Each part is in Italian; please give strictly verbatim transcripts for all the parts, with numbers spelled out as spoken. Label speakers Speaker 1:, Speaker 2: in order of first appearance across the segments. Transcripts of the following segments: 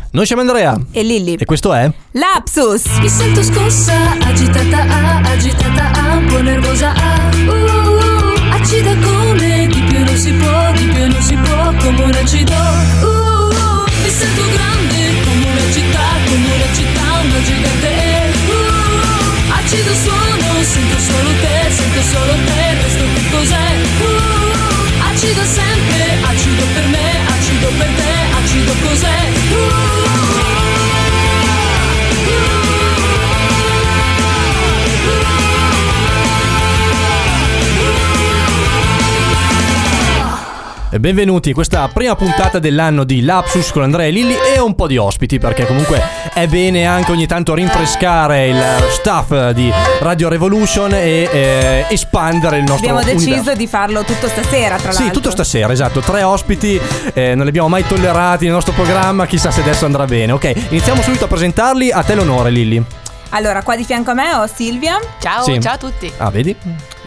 Speaker 1: Noi siamo Andrea
Speaker 2: e Lilli
Speaker 1: e questo è
Speaker 2: Lapsus.
Speaker 3: Mi sento scossa, agitata, ah, agitata, ah, un po' nervosa, ah, uh, uh, acida come di più non si può, di più non si può, come un acido, uh, uh, mi sento grande come una città, come una città, una gigante, uh, uh, acido suono, sento solo te, sento solo te, questo che cos'è, uh, uh, acido sempre, acido per me, acido per te, acido cos'è, uh,
Speaker 1: benvenuti in questa prima puntata dell'anno di Lapsus con Andrea e Lilli e un po' di ospiti, perché comunque è bene anche ogni tanto rinfrescare il staff di Radio Revolution e eh, espandere il nostro
Speaker 2: Abbiamo deciso
Speaker 1: universo.
Speaker 2: di farlo tutto stasera, tra l'altro.
Speaker 1: Sì, tutto stasera, esatto. Tre ospiti, eh, non li abbiamo mai tollerati nel nostro programma, chissà se adesso andrà bene. Ok, iniziamo subito a presentarli. A te l'onore, Lilli.
Speaker 2: Allora, qua di fianco a me ho Silvia.
Speaker 4: Ciao,
Speaker 1: Sì.
Speaker 4: ciao a tutti.
Speaker 1: Ah, vedi?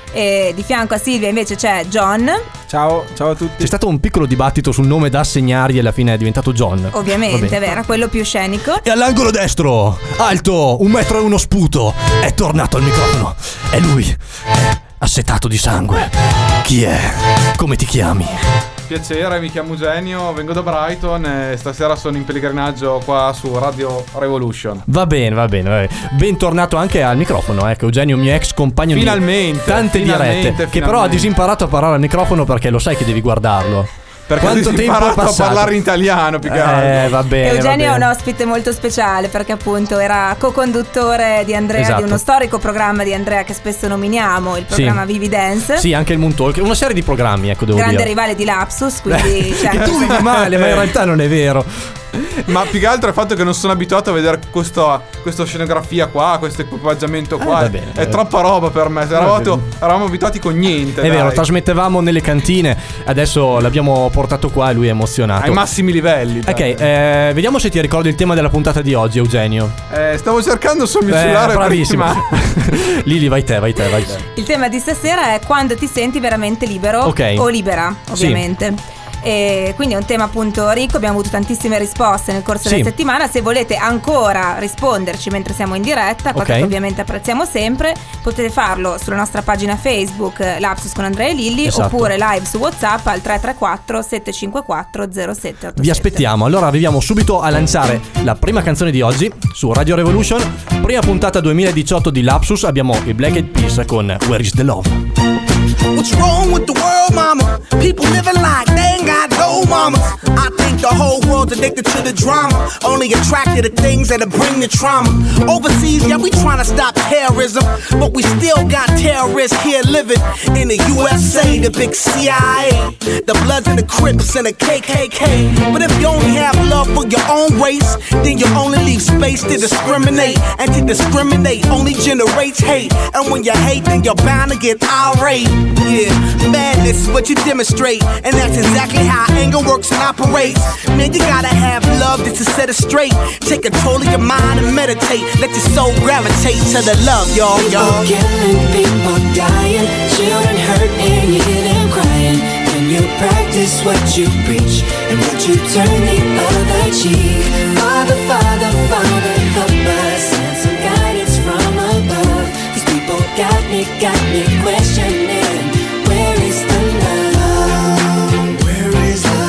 Speaker 2: E di fianco a Silvia invece c'è John.
Speaker 5: Ciao, ciao a tutti.
Speaker 1: C'è stato un piccolo dibattito sul nome da assegnargli e alla fine è diventato John.
Speaker 2: Ovviamente, era quello più scenico.
Speaker 1: E all'angolo destro, alto, un metro e uno sputo, è tornato al microfono. È lui, è assetato di sangue. Chi è? Come ti chiami?
Speaker 5: Piacere, mi chiamo Eugenio, vengo da Brighton e stasera sono in pellegrinaggio qua su Radio Revolution.
Speaker 1: Va bene, va bene, va bene. Bentornato anche al microfono, ecco, Eugenio, mio ex compagno
Speaker 5: Finalmente,
Speaker 1: di tante
Speaker 5: finalmente,
Speaker 1: dirette, che
Speaker 5: finalmente.
Speaker 1: però ha disimparato a parlare al microfono perché lo sai che devi guardarlo.
Speaker 5: Perché
Speaker 1: Quanto
Speaker 5: ho
Speaker 1: tempo è
Speaker 5: imparato a
Speaker 1: passato?
Speaker 5: parlare in italiano più che altro.
Speaker 1: Eh, va bene,
Speaker 2: Eugenio
Speaker 1: va
Speaker 2: è un
Speaker 1: bene.
Speaker 2: ospite molto speciale perché appunto era co-conduttore di Andrea,
Speaker 1: Esatto.
Speaker 2: di uno storico programma di Andrea che spesso nominiamo, il programma
Speaker 1: Sì.
Speaker 2: Vivi Dance.
Speaker 1: Sì, anche il Moon Talk, una serie di programmi, ecco, devo
Speaker 2: Grande
Speaker 1: dire.
Speaker 2: rivale di Lapsus, quindi cioè,
Speaker 1: Che tu vivi male, ma in realtà non è vero.
Speaker 5: Ma più che altro il fatto che non sono abituato a vedere questo, questa scenografia qua, questo equipaggiamento qua.
Speaker 1: Eh, va
Speaker 5: è,
Speaker 1: bene.
Speaker 5: è troppa roba per me. Eravamo, eravamo abituati con niente.
Speaker 1: È
Speaker 5: dai.
Speaker 1: vero, trasmettevamo nelle cantine, adesso l'abbiamo portato qua e lui è emozionato.
Speaker 5: Ai massimi livelli. dai.
Speaker 1: Ok, eh, vediamo se ti ricordi il tema della puntata di oggi, Eugenio.
Speaker 5: Eh, stavo cercando sul mio
Speaker 1: Eh,
Speaker 5: cellulare
Speaker 1: bravissimo.
Speaker 5: prima.
Speaker 1: Lili, vai te, vai te, vai te.
Speaker 2: il tema di stasera è quando ti senti veramente libero
Speaker 1: Ok.
Speaker 2: o libera, ovviamente. E quindi è un tema appunto ricco, abbiamo avuto tantissime risposte nel corso
Speaker 1: Sì.
Speaker 2: della settimana. Se volete ancora risponderci mentre siamo in diretta, cosa
Speaker 1: Ok.
Speaker 2: che ovviamente apprezziamo sempre, potete farlo sulla nostra pagina Facebook Lapsus con Andrea e Lilli,
Speaker 1: Esatto.
Speaker 2: oppure live su WhatsApp al tre tre quattro sette cinque quattro zero sette otto sette.
Speaker 1: Vi aspettiamo, allora arriviamo subito a lanciare la prima canzone di oggi su Radio Revolution. Prima puntata duemiladiciotto di Lapsus, abbiamo i Black Eyed Peas con Where is the Love.
Speaker 6: What's wrong with the world, mama? People living like they ain't got no mamas. I think the whole world's addicted to the drama, only attracted to things that'll bring the trauma. Overseas, yeah, we trying to stop terrorism, but we still got terrorists here living in the U S A, the big C I A, the Bloods and the Crips and the K K K. But if you only have love for your own race, then you only leave space to discriminate, and to discriminate only generates hate. And when you hate, then you're bound to get irate. Yeah, madness is what you demonstrate, and that's exactly how anger works and operates. Man, you gotta have love just to set it straight. Take control of your mind and meditate. Let your soul gravitate to the love, y'all, y'all.
Speaker 3: People killing, people dying, children hurt and you hear them crying. When you practice what you preach and what you turn the other cheek. Father, Father, Father, help us, send some guidance from above. These people got me, got me questioning. Where is the love? Where is the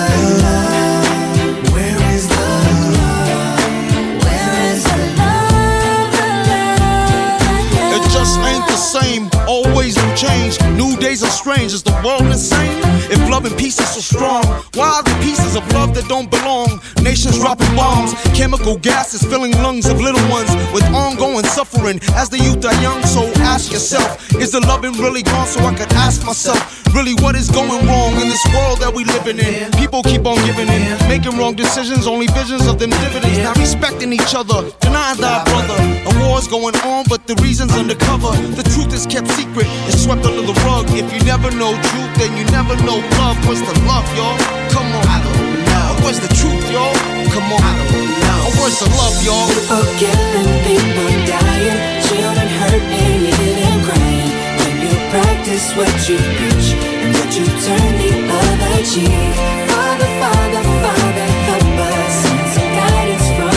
Speaker 3: love? Where is the love? Where is the love? The love, the love?
Speaker 7: It just ain't the same, always new change. New days are strange, is the world insane? If love and peace is so strong, why are the pieces of love that don't belong? Nations dropping bombs, chemical gases filling lungs of little ones with ongoing suffering as the youth are young. So ask yourself, is the loving really gone? So I could ask myself, really what is going wrong in this world that we living in? People keep on giving in, making wrong decisions, only visions of them dividends. Not respecting each other, denying thy brother. A war's going on, but the reason's undercover. The truth is kept secret, it's swept under the rug. If you never know truth, then you never know love. What's the love, y'all? Come on. I don't know. Where's the truth, y'all? Come on. I don't know. Oh, where's the love, y'all?
Speaker 3: People killing, people dying, children hurt and you hear them crying. When you practice what you preach and what you turn the other cheek. Father, Father, Father, help us, send some guidance from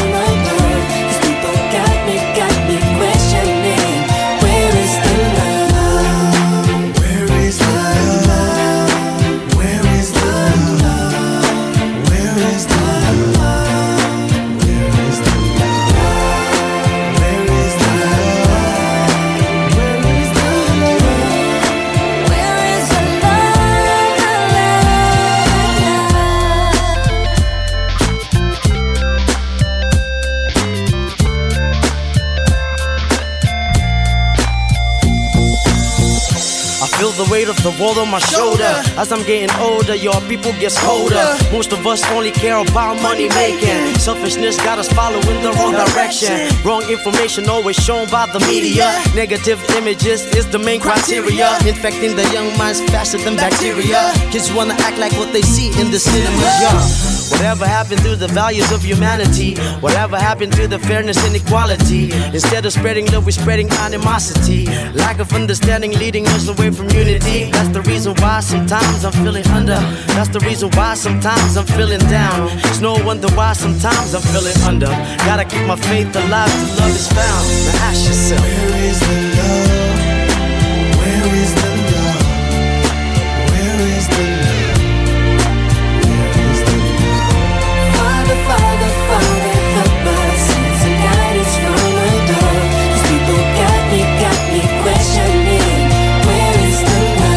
Speaker 4: the weight of the world on my shoulder. As I'm getting older, your people gets colder. Most of us only care about money making. Selfishness got us following the wrong direction. Wrong information always shown by the media. Negative images is the main criteria. Infecting the young minds faster than bacteria. Kids wanna act like what they see in the cinemas, yeah. Whatever happened to the values of humanity? Whatever happened to the fairness and equality? Instead of spreading love, we're spreading animosity. Lack of understanding leading us away from unity. That's the reason why sometimes I'm feeling under. That's the reason why sometimes I'm feeling down. It's no wonder why sometimes I'm feeling under. Gotta keep my faith alive till love is found. Now ask yourself,
Speaker 3: where is the love? Where is the love? Where is the love? Where is the love? Father, Father, Father, help us. Send some guidance from above. These people got me, got me questioning. Where is the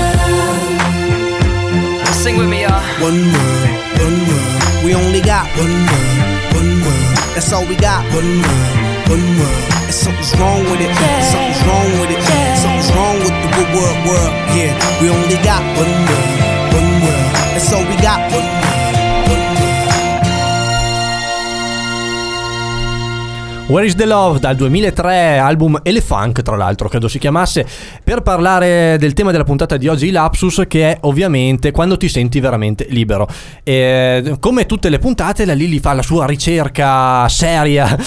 Speaker 3: love?
Speaker 4: sing with me, y'all.
Speaker 6: One world, one world. We only got one world, one world. That's all we got. One world, one world. And something's wrong with it. Something's wrong with it. Something's wrong with the good world, world. Yeah, we only got one world, one world. That's all we got. One world.
Speaker 1: Where is the Love dal duemilatré, album Elefunk tra l'altro credo si chiamasse, per parlare del tema della puntata di oggi, Lapsus, che è ovviamente quando ti senti veramente libero. E, come tutte le puntate, la Lily fa la sua ricerca seria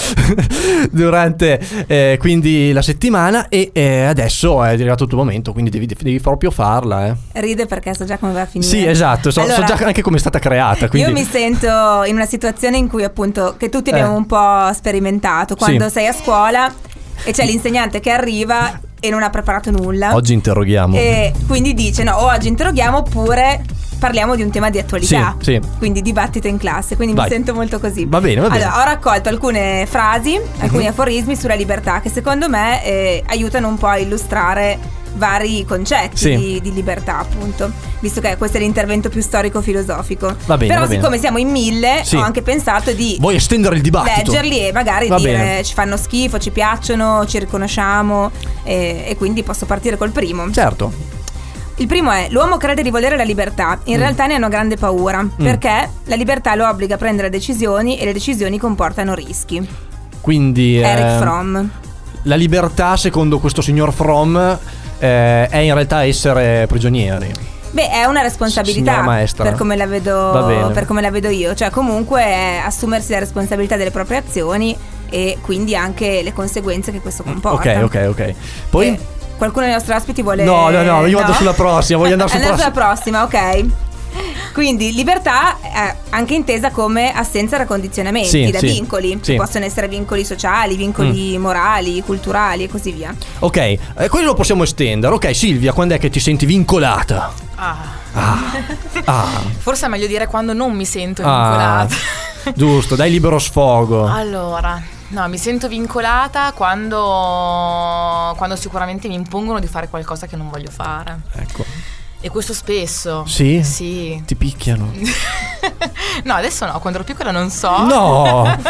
Speaker 1: durante eh, quindi la settimana e eh, adesso è arrivato il tuo momento, quindi devi, devi proprio farla. Eh.
Speaker 2: Ride perché so già come va a finire.
Speaker 1: Sì, esatto, so,
Speaker 2: allora,
Speaker 1: so già anche come è stata creata. Quindi...
Speaker 2: Io mi sento in una situazione in cui appunto che tutti abbiamo
Speaker 1: Eh.
Speaker 2: un po' sperimentato. Quando
Speaker 1: Sì.
Speaker 2: sei a scuola e c'è l'insegnante che arriva e non ha preparato nulla.
Speaker 1: Oggi interroghiamo.
Speaker 2: E quindi dice no, oggi interroghiamo oppure parliamo di un tema di attualità.
Speaker 1: Sì, sì.
Speaker 2: Quindi dibattito in classe. Quindi
Speaker 1: Vai.
Speaker 2: mi sento molto così.
Speaker 1: Va bene, va bene.
Speaker 2: Allora, ho raccolto alcune frasi, alcuni
Speaker 1: Mhm.
Speaker 2: aforismi sulla libertà che secondo me eh, aiutano un po' a illustrare vari concetti
Speaker 1: Sì.
Speaker 2: di, di libertà, appunto, visto che questo è l'intervento più storico-filosofico.
Speaker 1: Va bene,
Speaker 2: Però
Speaker 1: va bene.
Speaker 2: siccome siamo in mille,
Speaker 1: Sì.
Speaker 2: ho anche pensato di
Speaker 1: Vuoi estendere il dibattito?
Speaker 2: leggerli e magari
Speaker 1: Va
Speaker 2: dire
Speaker 1: bene.
Speaker 2: ci fanno schifo, ci piacciono, ci riconosciamo e, e quindi posso partire col primo.
Speaker 1: Certo.
Speaker 2: Il primo è: l'uomo crede di volere la libertà, in
Speaker 1: Mm.
Speaker 2: realtà ne hanno grande paura, perché la libertà lo obbliga a prendere decisioni e le decisioni comportano rischi.
Speaker 1: Quindi
Speaker 2: Eric
Speaker 1: eh,
Speaker 2: Fromm.
Speaker 1: la libertà, secondo questo signor Fromm, eh, è in realtà essere prigionieri.
Speaker 2: Beh, è una responsabilità
Speaker 1: Signora maestra.
Speaker 2: per come la
Speaker 1: Va
Speaker 2: vedo,
Speaker 1: bene.
Speaker 2: per come la vedo io, cioè comunque è assumersi la responsabilità delle proprie azioni e quindi anche le conseguenze che questo comporta.
Speaker 1: Ok, ok, ok. Poi
Speaker 2: E qualcuno dei nostri ospiti vuole
Speaker 1: No, no, no, io vado sulla prossima, voglio andare sul
Speaker 2: Andare
Speaker 1: prossimo.
Speaker 2: sulla prossima, ok. Quindi libertà è anche intesa come assenza da condizionamenti,
Speaker 1: Sì,
Speaker 2: da
Speaker 1: sì,
Speaker 2: vincoli,
Speaker 1: sì.
Speaker 2: che possono essere vincoli sociali, vincoli morali, culturali e così via.
Speaker 1: Ok, eh, quello lo possiamo estendere. Ok, Silvia, quando è che ti senti vincolata?
Speaker 8: Ah.
Speaker 1: Ah, ah,
Speaker 8: Forse è meglio dire quando non mi sento
Speaker 1: ah.
Speaker 8: vincolata.
Speaker 1: Giusto, dai libero sfogo.
Speaker 8: Allora, no, mi sento vincolata quando, quando sicuramente mi impongono di fare qualcosa che non voglio fare.
Speaker 1: Ecco.
Speaker 8: E questo spesso.
Speaker 1: Sì?
Speaker 8: Sì.
Speaker 1: Ti picchiano?
Speaker 8: No, adesso no, quando ero piccola non so.
Speaker 1: No.
Speaker 8: No.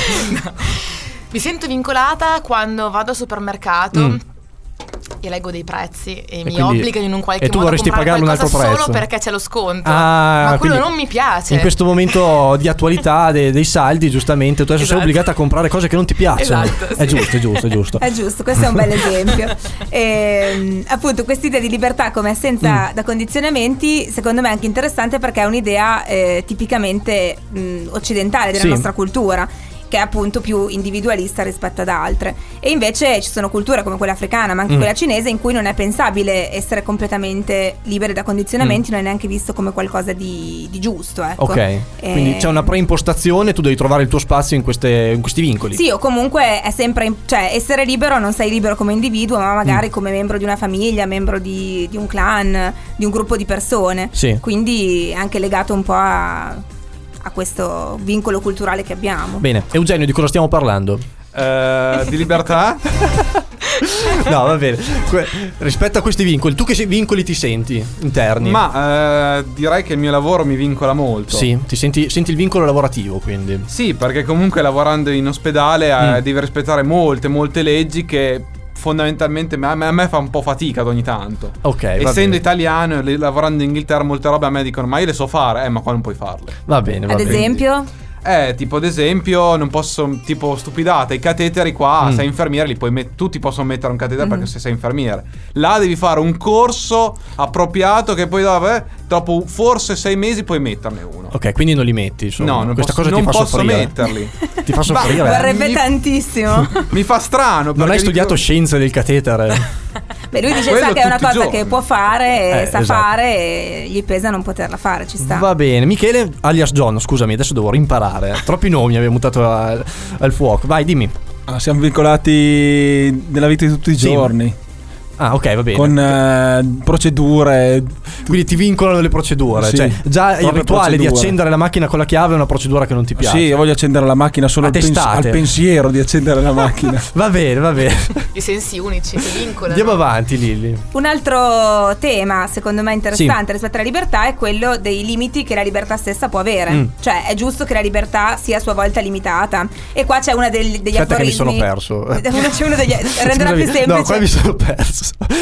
Speaker 8: Mi sento vincolata quando vado al supermercato
Speaker 1: Mm.
Speaker 8: e leggo dei prezzi e,
Speaker 1: E
Speaker 8: mi
Speaker 1: quindi-
Speaker 8: obbligano in un qualche
Speaker 1: e tu
Speaker 8: modo a
Speaker 1: vorresti
Speaker 8: comprare
Speaker 1: pagarlo un
Speaker 8: qualcosa
Speaker 1: altro
Speaker 8: solo
Speaker 1: prezzo.
Speaker 8: perché c'è lo sconto.
Speaker 1: Ah,
Speaker 8: Ma quello
Speaker 1: quindi
Speaker 8: non mi piace.
Speaker 1: In questo momento di attualità de- dei saldi, giustamente, tu adesso sei
Speaker 8: Esatto.
Speaker 1: obbligata a comprare cose che non ti piacciono.
Speaker 8: Esatto,
Speaker 1: È
Speaker 8: sì.
Speaker 1: giusto, è giusto, è giusto.
Speaker 2: È giusto, questo è un bel esempio. E, appunto, quest'idea di libertà come assenza
Speaker 1: Mm.
Speaker 2: da condizionamenti, secondo me è anche interessante perché è un'idea eh, tipicamente mh, occidentale della
Speaker 1: Sì.
Speaker 2: nostra cultura, che è appunto più individualista rispetto ad altre. E invece ci sono culture come quella africana, ma anche
Speaker 1: Mm.
Speaker 2: quella cinese, in cui non è pensabile essere completamente liberi da condizionamenti,
Speaker 1: Mm.
Speaker 2: non è neanche visto come qualcosa di, di giusto, ecco.
Speaker 1: Ok,
Speaker 2: E-
Speaker 1: quindi c'è una preimpostazione, tu devi trovare il tuo spazio in, queste, in questi vincoli.
Speaker 2: Sì, o comunque è sempre, cioè essere libero, non sei libero come individuo, ma magari
Speaker 1: Mm.
Speaker 2: come membro di una famiglia, membro di, di un clan, di un gruppo di persone.
Speaker 1: Sì.
Speaker 2: Quindi è anche legato un po' a, a questo vincolo culturale che abbiamo.
Speaker 1: Bene, Eugenio, di cosa stiamo parlando?
Speaker 5: Eh, di libertà?
Speaker 1: No, va bene. Que- rispetto a questi vincoli, tu che se- vincoli ti senti interni?
Speaker 5: Ma eh, direi che il mio lavoro mi vincola molto.
Speaker 1: Sì, ti senti, senti il vincolo lavorativo, quindi.
Speaker 5: Sì, perché comunque lavorando in ospedale eh,
Speaker 1: Mm.
Speaker 5: devi rispettare molte, molte leggi che fondamentalmente a me, a me fa un po' fatica ad ogni tanto.
Speaker 1: Ok, va
Speaker 5: essendo
Speaker 1: bene.
Speaker 5: italiano e lavorando in Inghilterra molte robe a me dicono ma io le so fare, eh ma qua non puoi farle.
Speaker 1: Va bene, va
Speaker 2: Ad
Speaker 1: bene.
Speaker 2: esempio?
Speaker 5: Eh, tipo ad esempio non posso, tipo stupidata, i cateteri qua,
Speaker 1: Mm.
Speaker 5: sei infermiere, li puoi met- tutti possono mettere un catetere
Speaker 2: Mm.
Speaker 5: perché se sei infermiere. Là devi fare un corso appropriato che poi dopo, eh, dopo forse sei mesi puoi metterne uno.
Speaker 1: Ok, quindi non li metti, insomma.
Speaker 5: No, non
Speaker 1: Questa
Speaker 5: posso,
Speaker 1: cosa
Speaker 5: non
Speaker 1: ti fa
Speaker 5: posso
Speaker 1: soffrire.
Speaker 5: metterli.
Speaker 1: Ti fa soffrire.
Speaker 2: Vorrebbe
Speaker 5: mi-
Speaker 2: tantissimo.
Speaker 5: Mi fa strano.
Speaker 1: Non
Speaker 5: perché
Speaker 1: hai studiato
Speaker 5: dico-
Speaker 1: scienze del catetere.
Speaker 2: Beh, lui dice
Speaker 5: Quello
Speaker 2: sa che è una
Speaker 5: tutti i
Speaker 2: cosa
Speaker 5: giorni.
Speaker 2: che può fare,
Speaker 1: Eh,
Speaker 2: sa
Speaker 1: esatto.
Speaker 2: fare e gli pesa non poterla fare, ci sta.
Speaker 1: Va bene, Michele alias John, scusami, adesso devo rimparare. Troppi nomi abbiamo buttato al, al fuoco. Vai, dimmi.
Speaker 9: Ah, siamo vincolati nella vita di tutti i
Speaker 1: Sì.
Speaker 9: giorni.
Speaker 1: Ah, ok, va bene.
Speaker 9: Con eh, procedure.
Speaker 1: Quindi ti vincolano le procedure.
Speaker 9: Sì,
Speaker 1: Cioè, già il
Speaker 9: proprio
Speaker 1: rituale di
Speaker 9: procedure.
Speaker 1: accendere la macchina con la chiave è una procedura che non ti piace.
Speaker 9: Sì, io voglio accendere la macchina solo
Speaker 1: A
Speaker 9: al, pens-
Speaker 1: testate.
Speaker 9: al pensiero di accendere la macchina.
Speaker 1: Va bene, va bene.
Speaker 8: I sensi unici che vincolano.
Speaker 1: Andiamo avanti, Lilli.
Speaker 2: Un altro tema, secondo me interessante rispetto alla libertà, è quello dei limiti che la libertà stessa può avere.
Speaker 1: Mm.
Speaker 2: Cioè, è giusto che la libertà sia a sua volta limitata. E qua c'è una del- degli
Speaker 1: Aspetta che mi
Speaker 2: aforismi.
Speaker 1: sono perso.
Speaker 2: C'è uno degli renderà
Speaker 1: Scusami,
Speaker 2: più semplice.
Speaker 1: No, qua mi sono perso.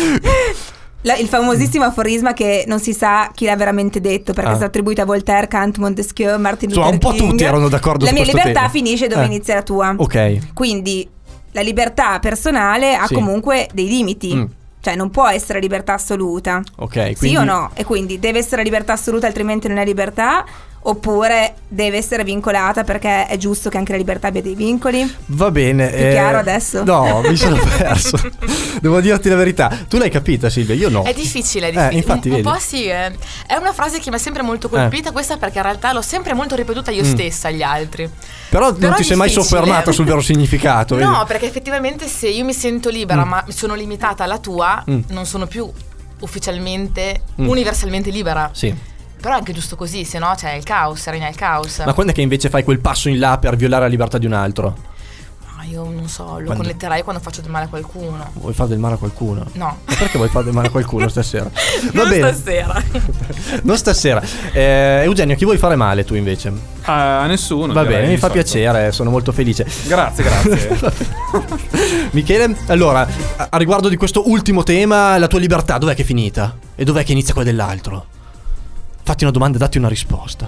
Speaker 2: La- il famosissimo aforisma che non si sa chi l'ha veramente detto perché
Speaker 1: Ah.
Speaker 2: è stato attribuito a Voltaire, Kant, Montesquieu, Martin
Speaker 1: Insomma,
Speaker 2: Luther
Speaker 1: un po'
Speaker 2: King.
Speaker 1: tutti erano d'accordo
Speaker 2: La
Speaker 1: su
Speaker 2: mia
Speaker 1: questo
Speaker 2: libertà
Speaker 1: tema.
Speaker 2: finisce dove
Speaker 1: Eh.
Speaker 2: inizia la tua.
Speaker 1: Ok.
Speaker 2: Quindi la libertà personale ha
Speaker 1: Sì.
Speaker 2: comunque dei limiti.
Speaker 1: Mm.
Speaker 2: Cioè non può essere libertà assoluta.
Speaker 1: Ok,
Speaker 2: Sì
Speaker 1: quindi
Speaker 2: o no? E quindi deve essere libertà assoluta altrimenti non è libertà? Oppure deve essere vincolata perché è giusto che anche la libertà abbia dei vincoli?
Speaker 1: Va bene.
Speaker 2: Più chiaro adesso?
Speaker 1: No, mi sono perso. Devo dirti la verità. Tu l'hai capita, Silvia? Io no.
Speaker 8: È difficile, è
Speaker 1: Eh,
Speaker 8: difficile.
Speaker 1: infatti,
Speaker 8: un, un
Speaker 1: vedi.
Speaker 8: po' sì, eh. È una frase che mi ha sempre molto colpita, questa perché in realtà l'ho sempre molto ripetuta io
Speaker 1: Mm.
Speaker 8: stessa agli altri.
Speaker 1: Però,
Speaker 8: Però
Speaker 1: non
Speaker 8: è
Speaker 1: ti sei mai
Speaker 8: difficile.
Speaker 1: soffermata sul vero significato.
Speaker 8: No,
Speaker 1: vedi?
Speaker 8: perché effettivamente se io mi sento libera
Speaker 1: Mm.
Speaker 8: ma sono limitata alla tua,
Speaker 1: Mm.
Speaker 8: non sono più ufficialmente,
Speaker 1: Mm.
Speaker 8: universalmente libera.
Speaker 1: Sì.
Speaker 8: Però è anche giusto così, se no c'è il caos, regna il caos.
Speaker 1: Ma quando è che invece fai quel passo in là per violare la libertà di un altro?
Speaker 8: Ma io non so, lo
Speaker 1: Quando-
Speaker 8: connetterai quando faccio del male a qualcuno.
Speaker 1: Vuoi fare del male a qualcuno?
Speaker 8: No.
Speaker 1: Ma perché vuoi fare del male a qualcuno stasera? Va
Speaker 8: Non
Speaker 1: bene.
Speaker 8: stasera.
Speaker 1: Non stasera. Eh, Eugenio, chi vuoi fare male tu invece?
Speaker 5: Ah, a nessuno.
Speaker 1: Va
Speaker 5: direi,
Speaker 1: bene, mi
Speaker 5: di
Speaker 1: fa
Speaker 5: solito.
Speaker 1: piacere, sono molto felice.
Speaker 5: Grazie, grazie.
Speaker 1: Michele, allora, a a riguardo di questo ultimo tema, la tua libertà dov'è che è finita? E dov'è che inizia quella dell'altro? Fatti una domanda e datti una risposta.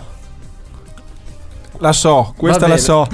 Speaker 9: La so, questa
Speaker 1: Va
Speaker 9: la
Speaker 1: bene.
Speaker 9: so.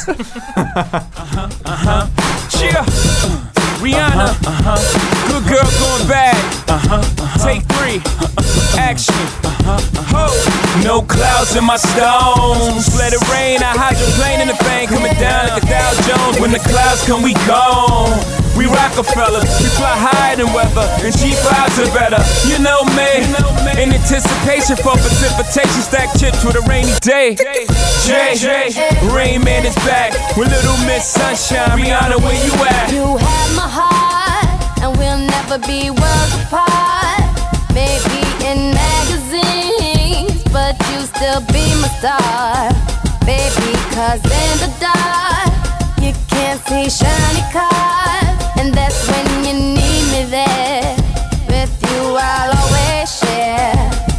Speaker 10: Yeah. Rihanna, good girl going bad. Take three, action. Ho, no clouds in my stones. Let it rain, I hydroplane in the bank, coming down like a Dow Jones. When the clouds come, we gone. We Rockefeller, we fly higher than weather, and cheap vibes are better. You know me, in anticipation for precipitation, stack chips with a rainy day. Jay, Rain Man is back with Little Miss Sunshine. Rihanna, where you at?
Speaker 11: You have my heart, and we'll never be worlds apart. Maybe in magazines, but you still be my star. Baby, cause in the dark, you can't see shiny cars. And that's when you need me there. With you I'll always share.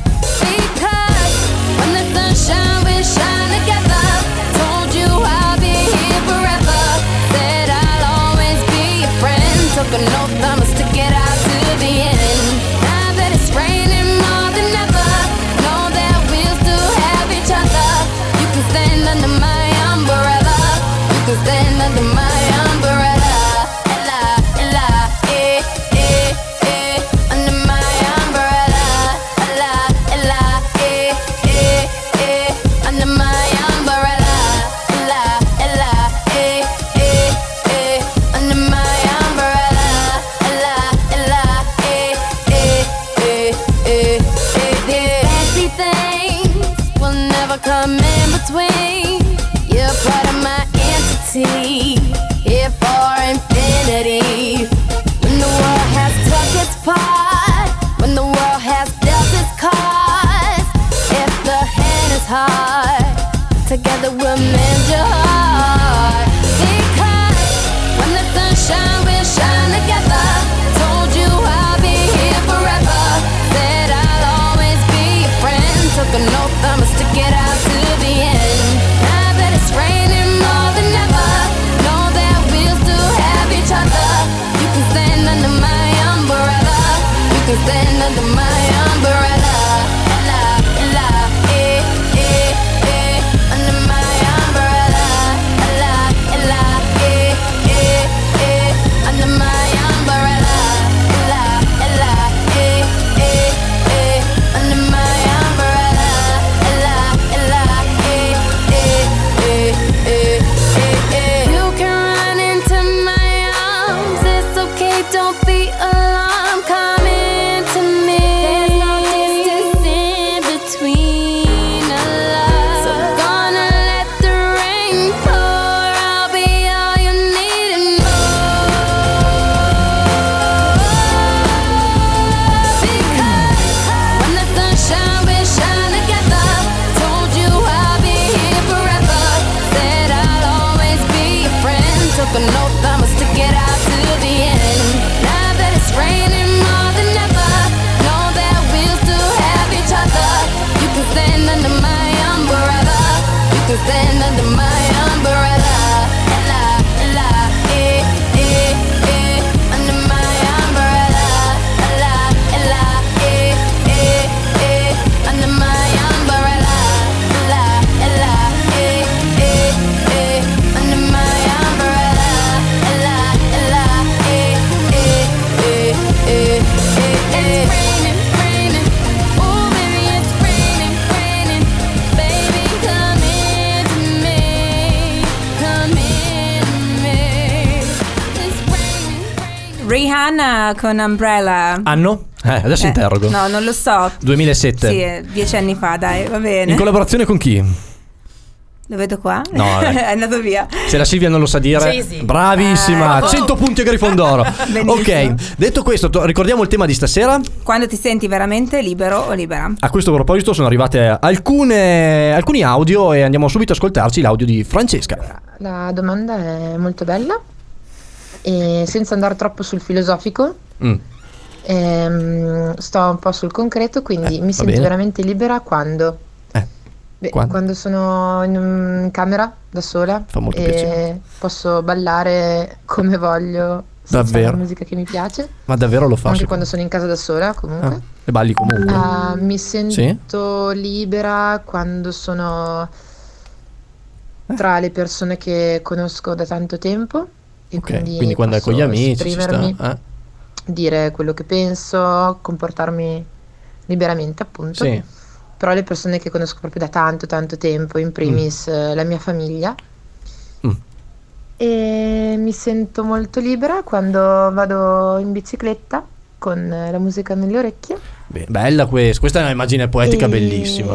Speaker 11: Because when the sunshine will shine together. Told you I'll be here forever. Said I'll always be your friend. Took an oath, I'ma stick it out to the end. Now that it's raining more than ever, know that we'll still have each other. You can stand under my umbrella. You can stand under my umbrella. Ella, Ella, eh, eh, eh, under my umbrella. Ella, Ella, eh, eh, eh, under my umbrella. Ella, Ella, eh, eh, eh, under my umbrella. Ella, Ella, eh, eh, eh, eh, eh, eh. Fancy things will never come in between. You're part of my entity, here for infinity. When the world has took its part, when the world has dealt its cards, if the hand is hard, together we'll mend your heart. Because when the sunshine will shine together, told you I'll be here forever. Said I'll always be your friend. Took an oath, I'ma stick it out to the end. Now that it's raining more than ever, know that we'll still have each other. You can stand
Speaker 2: Rihanna con Umbrella.
Speaker 1: Anno? Eh, adesso
Speaker 2: Eh,
Speaker 1: interrogo.
Speaker 2: No, non lo so.
Speaker 1: duemilasette.
Speaker 2: Sì, eh, dieci anni fa, dai, va bene.
Speaker 1: In collaborazione con chi?
Speaker 2: Lo vedo qua?
Speaker 1: No, dai.
Speaker 2: È andato via.
Speaker 1: Se la Silvia non lo sa dire,
Speaker 2: Jay-Z.
Speaker 1: bravissima,
Speaker 2: Eh,
Speaker 1: cento punti a Grifondoro.
Speaker 2: Benissimo.
Speaker 1: Ok, detto questo, to- ricordiamo il tema di stasera.
Speaker 2: Quando ti senti veramente libero o libera?
Speaker 1: A questo proposito sono arrivate alcune, alcuni audio e andiamo subito a ascoltarci l'audio di Francesca.
Speaker 12: La domanda è molto bella e senza andare troppo sul filosofico,
Speaker 1: Mm.
Speaker 12: ehm, sto un po' sul concreto, quindi
Speaker 1: Eh,
Speaker 12: mi
Speaker 1: va
Speaker 12: sento
Speaker 1: bene.
Speaker 12: veramente libera quando, Beh,
Speaker 1: quando?
Speaker 12: quando sono in, in camera da sola
Speaker 1: Fa molto
Speaker 12: e
Speaker 1: piacere.
Speaker 12: posso ballare come voglio, senza
Speaker 1: Davvero?
Speaker 12: la musica che mi piace,
Speaker 1: Ma davvero lo fa?
Speaker 12: anche
Speaker 1: secondo-
Speaker 12: quando sono in casa da sola comunque.
Speaker 1: Ah, e balli comunque.
Speaker 12: Ah, mi sento libera quando sono tra le persone che conosco da tanto tempo e
Speaker 1: Ok,
Speaker 12: quindi,
Speaker 1: quindi quando è con gli
Speaker 12: posso
Speaker 1: amici ci sta.
Speaker 12: esprimermi,
Speaker 1: eh.
Speaker 12: dire quello che penso, comportarmi liberamente, appunto.
Speaker 1: Sì.
Speaker 12: Però le persone che conosco proprio da tanto tanto tempo, in primis eh, la mia famiglia.
Speaker 1: Mm.
Speaker 12: E mi sento molto libera quando vado in bicicletta con eh, la musica nelle orecchie.
Speaker 1: Beh, bella questa, questa è un'immagine poetica
Speaker 12: E-
Speaker 1: bellissima.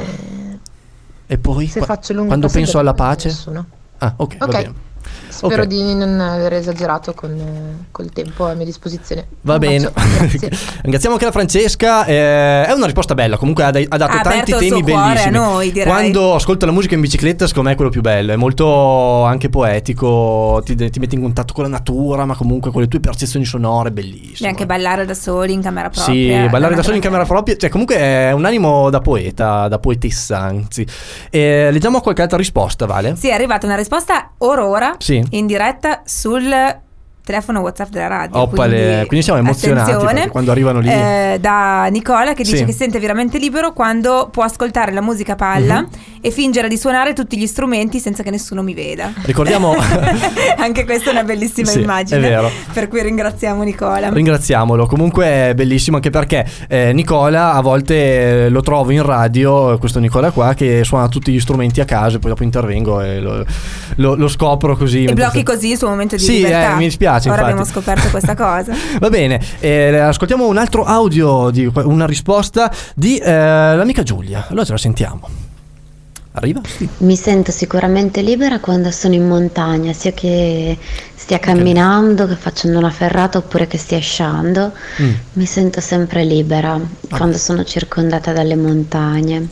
Speaker 1: E poi
Speaker 12: Se
Speaker 1: qua-
Speaker 12: faccio lunghe
Speaker 1: quando penso
Speaker 12: passeggiate
Speaker 1: alla
Speaker 12: con
Speaker 1: pace?
Speaker 12: nessuno.
Speaker 1: Ah, ok, va
Speaker 12: Ok.
Speaker 1: bene.
Speaker 12: Spero
Speaker 1: Ok.
Speaker 12: di non aver esagerato con eh, col tempo a mia disposizione.
Speaker 1: Va
Speaker 12: Un
Speaker 1: bene,
Speaker 12: bacio, grazie.
Speaker 1: ringraziamo anche la Francesca. eh, è una risposta bella. Comunque ha, dai- ha dato
Speaker 2: Ha
Speaker 1: tanti
Speaker 2: aperto il
Speaker 1: temi
Speaker 2: suo cuore a
Speaker 1: bellissimi.
Speaker 2: noi, direi.
Speaker 1: Quando ascolto la musica in bicicletta, secondo me è quello più bello. È molto anche poetico. Ti, ti metti in contatto con la natura, ma comunque con le tue percezioni sonore,
Speaker 2: E
Speaker 1: bellissimo.
Speaker 2: anche ballare da soli in camera propria.
Speaker 1: Sì,
Speaker 2: è
Speaker 1: ballare
Speaker 2: una
Speaker 1: da solo in
Speaker 2: grande-
Speaker 1: camera propria, cioè comunque è un animo da poeta, da poetessa anzi. Eh, leggiamo qualche altra risposta, Vale?
Speaker 2: Sì, è arrivata una risposta ora ora
Speaker 1: Sì.
Speaker 2: in diretta sul telefono WhatsApp della radio.
Speaker 1: Oppale, quindi siamo emozionati
Speaker 2: attenzione,
Speaker 1: perché quando arrivano lì-
Speaker 2: eh, da Nicola che dice
Speaker 1: Sì.
Speaker 2: che si sente veramente libero quando può ascoltare la musica a palla
Speaker 1: Mhm.
Speaker 2: e fingere di suonare tutti gli strumenti senza che nessuno mi veda.
Speaker 1: Ricordiamo
Speaker 2: Anche questa è una bellissima
Speaker 1: Sì,
Speaker 2: immagine.
Speaker 1: è vero.
Speaker 2: Per cui ringraziamo Nicola.
Speaker 1: Ringraziamolo, comunque è bellissimo anche perché eh, Nicola a volte eh, lo trovo in radio, questo Nicola qua che suona tutti gli strumenti a casa e poi dopo intervengo e lo, lo- lo scopro così.
Speaker 2: E
Speaker 1: mentre
Speaker 2: blocchi
Speaker 1: sta-
Speaker 2: così il suo momento di
Speaker 1: Sì,
Speaker 2: libertà.
Speaker 1: eh, mi dispiace,
Speaker 2: Ora
Speaker 1: infatti.
Speaker 2: abbiamo scoperto questa cosa.
Speaker 1: Va bene, eh, ascoltiamo un altro audio, di una risposta di eh, l'amica Giulia, allora ce la sentiamo. Arriva? Sì.
Speaker 13: Mi sento sicuramente libera quando sono in montagna, sia che stia camminando, che facendo una ferrata oppure che stia sciando.
Speaker 1: Mm.
Speaker 13: Mi sento sempre libera quando sono circondata dalle montagne.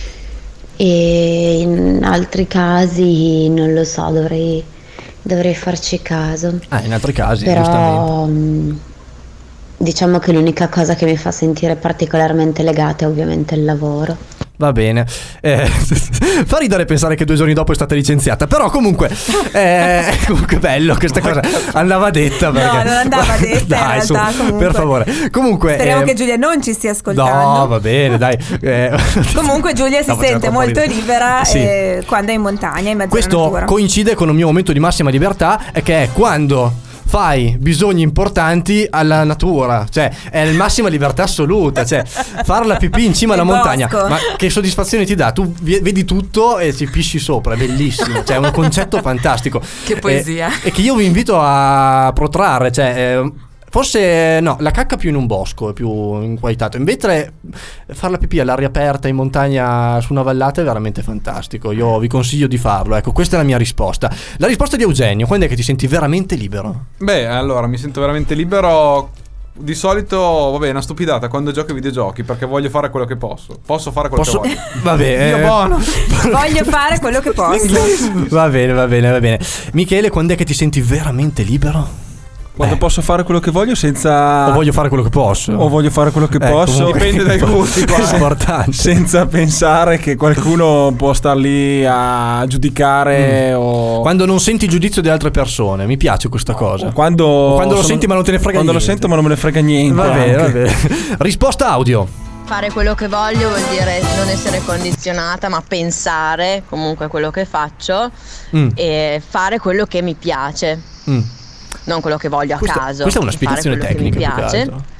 Speaker 13: E in altri casi non lo so, dovrei, dovrei farci caso.
Speaker 1: Ah, in altri casi, giustamente.
Speaker 13: Però mh, diciamo che l'unica cosa che mi fa sentire particolarmente legata è ovviamente il lavoro.
Speaker 1: Va bene, eh, fa ridere pensare che due giorni dopo è stata licenziata, però comunque eh, comunque bello questa cosa andava detta perché...
Speaker 2: No, non andava detta
Speaker 1: Dai,
Speaker 2: in
Speaker 1: su,
Speaker 2: realtà comunque.
Speaker 1: per favore. Comunque
Speaker 2: Speriamo
Speaker 1: eh,
Speaker 2: che Giulia non ci stia ascoltando.
Speaker 1: no, va bene, dai. Eh,
Speaker 2: Comunque Giulia si
Speaker 1: Stavo facendo
Speaker 2: sente
Speaker 1: troppo
Speaker 2: molto
Speaker 1: ridere.
Speaker 2: libera
Speaker 1: Sì.
Speaker 2: eh, quando è in montagna, in mezzo alla
Speaker 1: Questo
Speaker 2: natura.
Speaker 1: coincide con un mio momento di massima libertà, eh, che è quando fai bisogni importanti alla natura, cioè è la massima libertà assoluta, cioè fare la pipì in cima alla
Speaker 2: Nel
Speaker 1: montagna,
Speaker 2: bosco.
Speaker 1: ma che soddisfazione ti dà? Tu vi- vedi tutto e ci pisci sopra, è bellissimo, cioè è un concetto fantastico.
Speaker 8: Che poesia.
Speaker 1: E, e che io vi invito a protrarre, cioè eh, forse no, la cacca più in un bosco è più inquaitato, invece fare la pipì all'aria aperta in montagna su una vallata è veramente fantastico. Io vi consiglio di farlo, ecco, questa è la mia risposta. La risposta di Eugenio: quando è che ti senti veramente libero?
Speaker 5: Beh, allora mi sento veramente libero. Di solito, vabbè, è una stupidata quando gioco ai videogiochi perché voglio fare quello che posso. Posso fare quello
Speaker 1: Posso-
Speaker 5: che voglio.
Speaker 1: Vabbè,
Speaker 5: Dio
Speaker 1: eh,
Speaker 5: buono.
Speaker 2: Voglio fare quello che posso.
Speaker 1: va bene, va bene, va bene. Michele, quando è che ti senti veramente libero?
Speaker 9: Quando
Speaker 1: Eh.
Speaker 9: posso fare quello che voglio senza...
Speaker 1: O voglio fare quello che posso?
Speaker 9: O voglio fare quello che
Speaker 1: Eh,
Speaker 9: posso.
Speaker 1: comunque-
Speaker 5: Dipende dai gusti qua.
Speaker 1: È importante.
Speaker 9: Senza pensare che qualcuno può star lì a giudicare o...
Speaker 1: Quando non senti il giudizio di altre persone, mi piace questa cosa.
Speaker 9: o quando...
Speaker 1: O quando lo
Speaker 9: sono-
Speaker 1: senti ma non te ne frega
Speaker 9: Quando
Speaker 1: niente.
Speaker 9: lo sento ma non me ne frega niente.
Speaker 1: Va bene, va
Speaker 9: anche.
Speaker 1: bene. Risposta audio.
Speaker 14: Fare quello che voglio vuol dire non essere condizionata, ma pensare comunque a quello che faccio
Speaker 1: Mm.
Speaker 14: e fare quello che mi piace,
Speaker 1: Mm.
Speaker 14: non quello che voglio a
Speaker 1: Questa-
Speaker 14: caso.
Speaker 1: questa è una
Speaker 14: fare
Speaker 1: spiegazione
Speaker 14: quello che
Speaker 1: tecnica,
Speaker 14: mi
Speaker 1: più che
Speaker 14: piace.
Speaker 1: altro.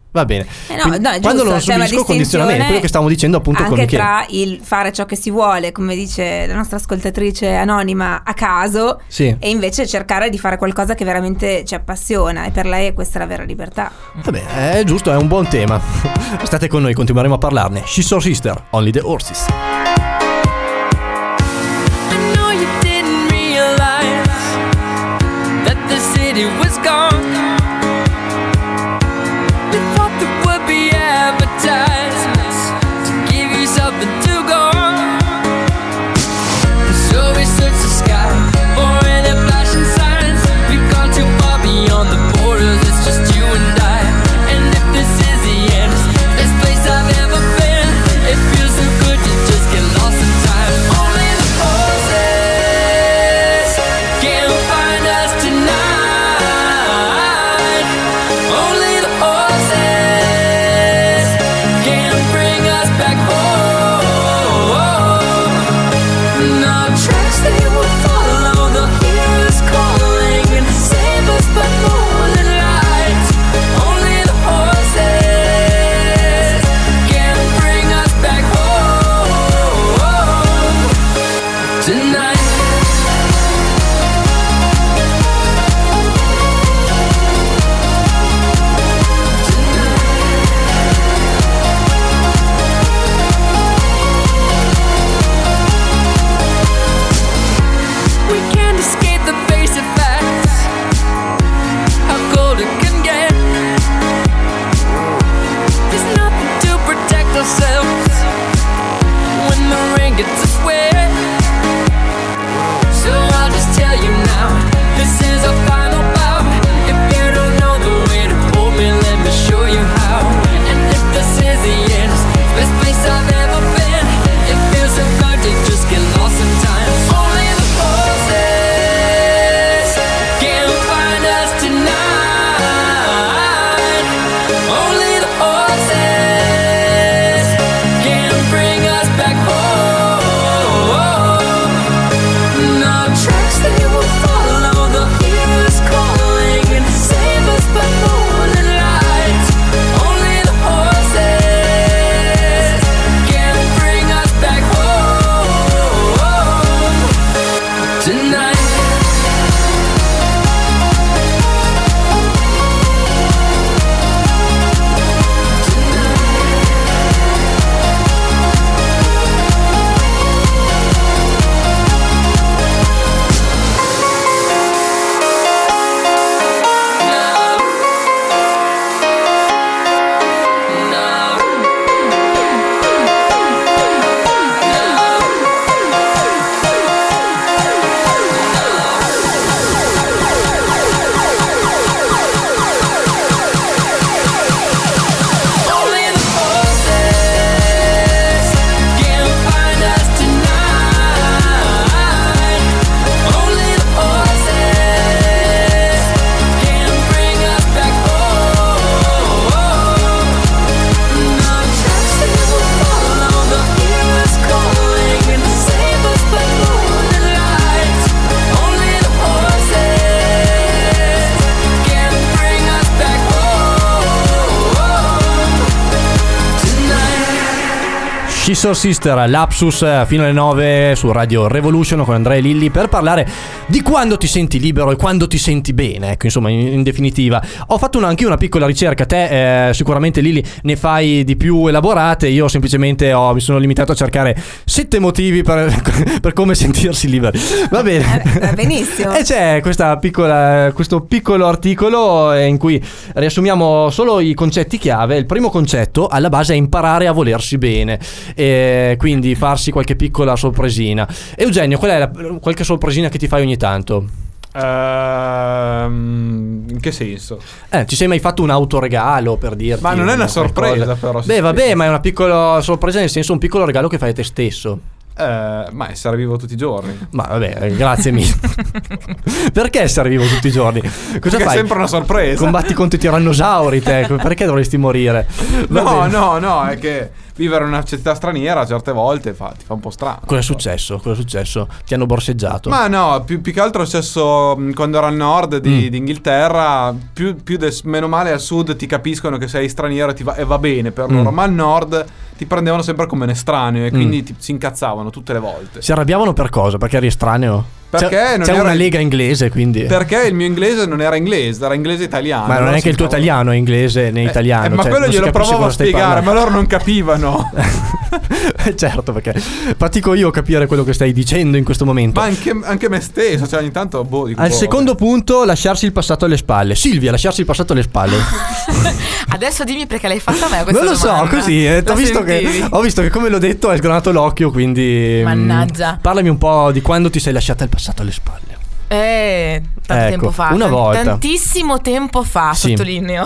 Speaker 1: Va bene.
Speaker 2: Eh no,
Speaker 1: Quindi,
Speaker 2: no, è
Speaker 1: quando
Speaker 2: giusto,
Speaker 1: non
Speaker 2: c'è una
Speaker 1: subisco condizionamento, quello che stavamo dicendo appunto con
Speaker 2: anche
Speaker 1: Michele.
Speaker 2: tra il fare ciò che si vuole, come dice la nostra ascoltatrice anonima, a caso,
Speaker 1: Sì.
Speaker 2: e invece cercare di fare qualcosa che veramente ci appassiona, e per lei questa è la vera libertà.
Speaker 1: Vabbè, è giusto, è un buon tema. State con noi, continueremo a parlarne. She's Your Sister, Only the Horses.
Speaker 15: It was gone. We thought there would be advertisements to give you something to go on. So we searched the sky for any flashing signs. We've gone too far beyond the borders. It's just you and I. And if this is the end, best place I've ever been. It feels so good to just get lost in time. Only the horses can find us tonight.
Speaker 1: She's Your Sister, Lapsus, fino alle nove su Radio Revolution con Andrea e Lilli, per parlare di quando ti senti libero e quando ti senti bene, ecco, insomma, in, in definitiva. Ho fatto una, anche io una piccola ricerca, te eh, sicuramente Lilli ne fai di più elaborate, io semplicemente ho, mi sono limitato a cercare sette motivi per, per come sentirsi liberi. Va bene.
Speaker 2: Va benissimo.
Speaker 1: E c'è questa piccola, questo piccolo articolo in cui riassumiamo solo i concetti chiave. Il primo concetto alla base è imparare a volersi bene, e quindi farsi qualche piccola sorpresina. Eugenio, qual è la, qualche sorpresina che ti fai ogni tanto?
Speaker 5: Ehm, in che senso?
Speaker 1: Eh, ci sei mai fatto un autoregalo, per dirti?
Speaker 5: Ma non è una
Speaker 1: qualcosa?
Speaker 5: sorpresa, però.
Speaker 1: Beh, vabbè, ma è una piccola sorpresa, nel senso un piccolo regalo che fai a te stesso.
Speaker 5: Eh, ma essere vivo tutti i giorni.
Speaker 1: Ma vabbè, grazie mille. Perché essere vivo tutti i giorni? Cosa
Speaker 5: Perché
Speaker 1: fai?
Speaker 5: è sempre una sorpresa.
Speaker 1: Combatti contro i tirannosauri, te. Perché dovresti morire? Va
Speaker 5: No,
Speaker 1: bene.
Speaker 5: no, no, è che vivere in una città straniera certe volte fa, ti fa un po' strano.
Speaker 1: Cosa è successo? Cosa è successo? Ti hanno borseggiato?
Speaker 5: Ma no, più, più che altro è successo mh, quando ero al nord di,
Speaker 1: Mm.
Speaker 5: d'Inghilterra. Più, più des- meno male al sud ti capiscono che sei straniero e, ti va, e va bene per loro.
Speaker 1: Mm.
Speaker 5: Ma al nord ti prendevano sempre come un estraneo e
Speaker 1: Mm.
Speaker 5: quindi ti, si incazzavano tutte le volte.
Speaker 1: Si arrabbiavano per cosa? Perché eri estraneo?
Speaker 5: Perché
Speaker 1: c'è,
Speaker 5: non
Speaker 1: c'è
Speaker 5: era-
Speaker 1: una lega inglese, quindi.
Speaker 5: Perché il mio inglese non era inglese, era inglese italiano.
Speaker 1: Ma non è
Speaker 5: Allora
Speaker 1: neanche
Speaker 5: si
Speaker 1: il tuo
Speaker 5: trova-
Speaker 1: italiano, è inglese né italiano.
Speaker 5: Eh, ma
Speaker 1: cioè,
Speaker 5: quello
Speaker 1: non si
Speaker 5: glielo
Speaker 1: capisce
Speaker 5: provavo a
Speaker 1: cosa stai
Speaker 5: spiegare, ma
Speaker 1: parlando.
Speaker 5: loro non capivano.
Speaker 1: Certo, perché fatico io a capire quello che stai dicendo in questo momento.
Speaker 5: Ma anche, anche me stesso, cioè ogni tanto boh, dico,
Speaker 1: Al
Speaker 5: boh,
Speaker 1: secondo punto, lasciarsi il passato alle spalle. Silvia, lasciarsi il passato alle spalle.
Speaker 8: Adesso dimmi perché l'hai fatta a me questa
Speaker 1: Non lo so,
Speaker 8: domanda.
Speaker 1: così. eh,
Speaker 8: La
Speaker 1: ho, visto che,
Speaker 8: sentivi?
Speaker 1: ho visto che come l'ho detto hai sgranato l'occhio, quindi. mm,
Speaker 8: Mannaggia.
Speaker 1: Parlami un po' di quando ti sei lasciata il passato alle spalle.
Speaker 8: Eh, tanto
Speaker 1: Ecco,
Speaker 8: tempo fa.
Speaker 1: una
Speaker 8: tan-
Speaker 1: volta.
Speaker 8: Tantissimo tempo fa,
Speaker 1: Sì.
Speaker 8: sottolineo.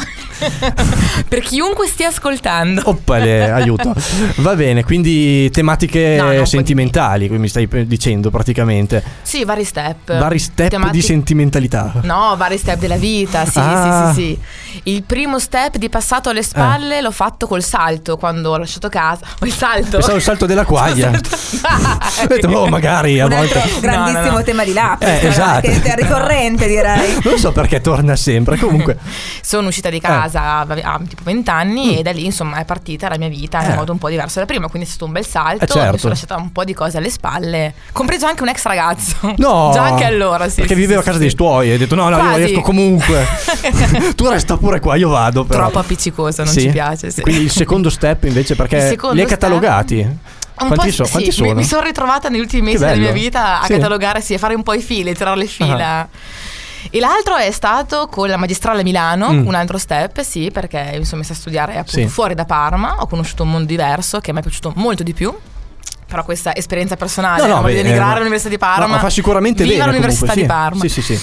Speaker 8: Per chiunque stia ascoltando.
Speaker 1: Oppale, aiuto. Va bene, quindi tematiche
Speaker 8: No, no, un po'
Speaker 1: sentimentali, come mi stai eh, dicendo praticamente.
Speaker 8: Sì, vari step.
Speaker 1: Vari step
Speaker 8: Temati-
Speaker 1: di sentimentalità.
Speaker 8: No, vari step della vita, sì,
Speaker 1: Ah.
Speaker 8: sì, sì, sì. Il primo step di passato alle spalle l'ho fatto col salto, quando ho lasciato casa. O il salto.
Speaker 1: Pensavo il salto della quaglia. Ho detto, oh, magari a
Speaker 2: Un altro
Speaker 1: volte.
Speaker 2: grandissimo
Speaker 8: No, no, no.
Speaker 2: tema di Lapsus,
Speaker 1: Eh, esatto.
Speaker 2: che è ricorrente, direi.
Speaker 1: Non so perché torna sempre. Comunque,
Speaker 8: Sono uscita di casa a, a tipo venti anni e da lì insomma è partita la mia vita in
Speaker 1: Mm. Eh.
Speaker 8: modo un po' diverso da prima, quindi è stato un bel salto.
Speaker 1: Eh, certo.
Speaker 8: Mi sono lasciata un po' di cose alle spalle, compreso anche un ex ragazzo.
Speaker 1: no.
Speaker 8: Già anche allora, sì.
Speaker 1: Perché
Speaker 8: sì,
Speaker 1: viveva
Speaker 8: sì,
Speaker 1: a casa
Speaker 8: sì.
Speaker 1: dei tuoi. Hai detto, no, no, io
Speaker 8: Quasi.
Speaker 1: riesco comunque. Tu resta pure qua, io vado. Però.
Speaker 8: Troppo appiccicoso, non
Speaker 1: Sì?
Speaker 8: ci piace. Sì.
Speaker 1: Quindi il secondo step invece,
Speaker 8: Il
Speaker 1: perché
Speaker 8: secondo
Speaker 1: li hai
Speaker 8: step-
Speaker 1: catalogati.
Speaker 8: Un
Speaker 1: Quanti,
Speaker 8: po'
Speaker 1: so-
Speaker 8: sì,
Speaker 1: quanti
Speaker 8: mi-
Speaker 1: sono?
Speaker 8: Mi, sono ritrovata negli ultimi mesi
Speaker 1: Che
Speaker 8: della
Speaker 1: bello.
Speaker 8: mia vita a
Speaker 1: Sì.
Speaker 8: catalogare, sì, a fare un po' i fili, tirare le fila. E l'altro è stato con la magistrale a Milano,
Speaker 1: Mm.
Speaker 8: un altro step, sì, perché mi sono messa a studiare appunto
Speaker 1: Sì.
Speaker 8: fuori da Parma, ho conosciuto un mondo diverso che mi è piaciuto molto di più. Però questa esperienza personale, non voglio
Speaker 1: beh,
Speaker 8: denigrare
Speaker 1: eh,
Speaker 8: l'Università di
Speaker 1: no,
Speaker 8: Parma.
Speaker 1: ma fa sicuramente
Speaker 8: Viva
Speaker 1: bene.
Speaker 8: l'Università
Speaker 1: comunque,
Speaker 8: di Parma.
Speaker 1: Sì, sì, sì.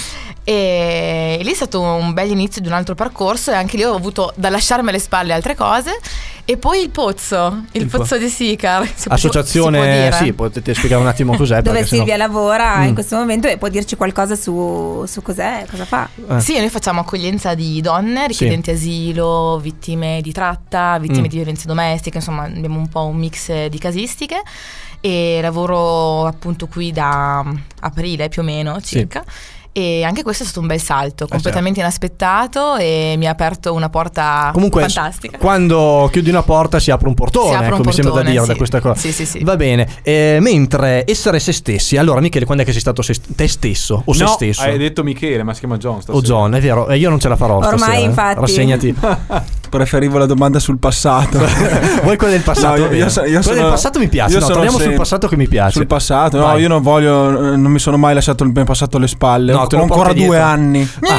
Speaker 8: E lì è stato un bel inizio di un altro percorso e anche lì ho avuto da lasciarmi alle spalle altre cose. E poi il pozzo, il,
Speaker 1: Il po-
Speaker 8: pozzo di Sicar. si può-
Speaker 1: Associazione,
Speaker 8: si può dire?
Speaker 1: sì, potete spiegare un attimo cos'è.
Speaker 2: Dove
Speaker 1: perché sennò-
Speaker 2: Silvia lavora
Speaker 1: Mm.
Speaker 2: in questo momento e può dirci qualcosa su, su cos'è, cosa fa.
Speaker 1: Eh.
Speaker 8: Sì, noi facciamo accoglienza di donne, richiedenti asilo, vittime di tratta, vittime
Speaker 1: Mm.
Speaker 8: di violenze domestiche, insomma abbiamo un po' un mix di casistiche e lavoro appunto qui da aprile più o meno circa. E anche questo è stato un bel salto, completamente inaspettato e mi ha aperto una porta
Speaker 1: Comunque,
Speaker 8: fantastica.
Speaker 1: quando chiudi una porta si apre un portone,
Speaker 8: Si apre
Speaker 1: ecco,
Speaker 8: un
Speaker 1: mi sembra da
Speaker 8: portone,
Speaker 1: dire
Speaker 8: sì.
Speaker 1: da questa cosa.
Speaker 8: Sì, sì, sì.
Speaker 1: Va bene. Eh, mentre essere se stessi, allora Michele, quando è che sei stato se- te stesso o se
Speaker 5: no,
Speaker 1: stesso?
Speaker 5: hai detto Michele, ma si chiama John stasera.
Speaker 1: O John, è vero, eh, io non ce la farò
Speaker 2: Ormai,
Speaker 1: stasera, eh.
Speaker 2: infatti.
Speaker 1: Rassegnati.
Speaker 9: Preferivo la domanda sul passato.
Speaker 1: Vuoi quella del passato?
Speaker 9: No,
Speaker 1: Va bene.
Speaker 9: so-
Speaker 1: Quella
Speaker 9: sono-
Speaker 1: del passato mi piace.
Speaker 9: io
Speaker 1: No,
Speaker 9: sono
Speaker 1: torniamo sul
Speaker 9: sem-
Speaker 1: passato che mi piace.
Speaker 9: Sul passato? No,
Speaker 1: Vai.
Speaker 9: io non voglio. Non mi sono mai lasciato il mio passato alle spalle.
Speaker 1: No,
Speaker 9: Ho
Speaker 1: te lo
Speaker 9: ancora
Speaker 1: porti
Speaker 9: due
Speaker 1: dietro.
Speaker 9: anni.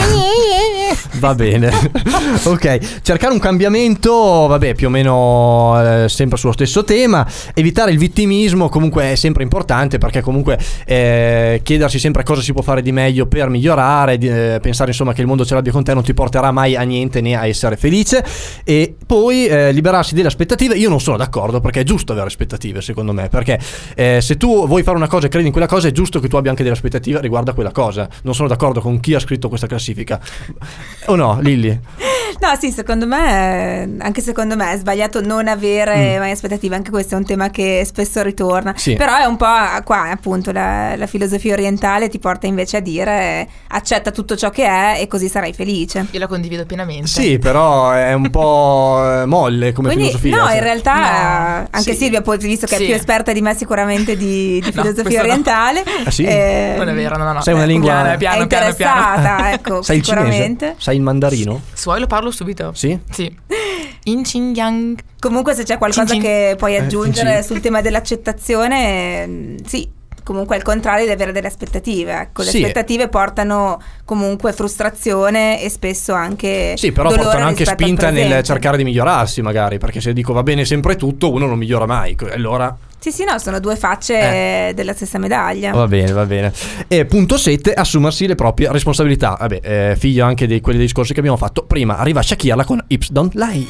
Speaker 1: Va bene. Ok, cercare un cambiamento, vabbè, più o meno eh, sempre sullo stesso tema. Evitare il vittimismo comunque è sempre importante, perché comunque eh, chiedersi sempre cosa si può fare di meglio per migliorare, di, eh, pensare insomma che il mondo ce l'abbia con te non ti porterà mai a niente né a essere felice. E poi eh, liberarsi delle aspettative. Io non sono d'accordo, perché è giusto avere aspettative secondo me, perché eh, se tu vuoi fare una cosa e credi in quella cosa è giusto che tu abbia anche delle aspettative riguardo a quella cosa. Non sono d'accordo con chi ha scritto questa classifica. O no, Lilli?
Speaker 2: No, sì, secondo me, eh, anche secondo me è sbagliato non avere
Speaker 1: Mm.
Speaker 2: mai aspettative, anche questo è un tema che spesso ritorna.
Speaker 1: Sì.
Speaker 2: Però è un po' a- qua, appunto, la, la filosofia orientale ti porta invece a dire accetta tutto ciò che è e così sarai felice.
Speaker 8: Io la condivido pienamente.
Speaker 1: Sì, però è un po' eh, molle come
Speaker 2: Quindi,
Speaker 1: filosofia.
Speaker 2: no,
Speaker 1: cioè.
Speaker 2: in realtà
Speaker 8: No,
Speaker 2: anche
Speaker 8: sì.
Speaker 2: Silvia, poi, visto che
Speaker 8: Sì.
Speaker 2: è più esperta di me sicuramente di, di
Speaker 8: No,
Speaker 2: filosofia
Speaker 8: questo no.
Speaker 2: orientale,
Speaker 1: Ah, sì?
Speaker 2: eh,
Speaker 8: Non è vero, no, no, no.
Speaker 1: Sai una
Speaker 8: Eh,
Speaker 1: lingua-
Speaker 8: piano,
Speaker 2: è
Speaker 8: piano, piano, piano.
Speaker 2: interessata, ecco,
Speaker 1: Sai il
Speaker 2: sicuramente.
Speaker 1: cinese? Sai il mandarino?
Speaker 8: Suoi lo parlo subito.
Speaker 1: Sì?
Speaker 8: Sì. In Xinjiang.
Speaker 2: Comunque se c'è qualcosa
Speaker 8: Cin cin.
Speaker 2: che puoi
Speaker 1: Eh,
Speaker 2: aggiungere
Speaker 1: cin cin.
Speaker 2: sul tema dell'accettazione, mm, sì, comunque al contrario di avere delle aspettative. Ecco, le
Speaker 1: Sì.
Speaker 2: aspettative portano comunque frustrazione e spesso anche
Speaker 1: Sì, però
Speaker 2: dolore
Speaker 1: portano anche
Speaker 2: rispetto al
Speaker 1: spinta nel
Speaker 2: presente.
Speaker 1: cercare di migliorarsi magari, perché se dico va bene sempre tutto, uno non migliora mai. E allora
Speaker 2: Sì, sì, no, sono due facce eh, della stessa medaglia.
Speaker 1: va bene, va bene. E punto sette, assumersi le proprie responsabilità. Vabbè, eh, figlio anche di quelli dei discorsi che abbiamo fatto prima. Arriva Shakira con Hips Don't Lie.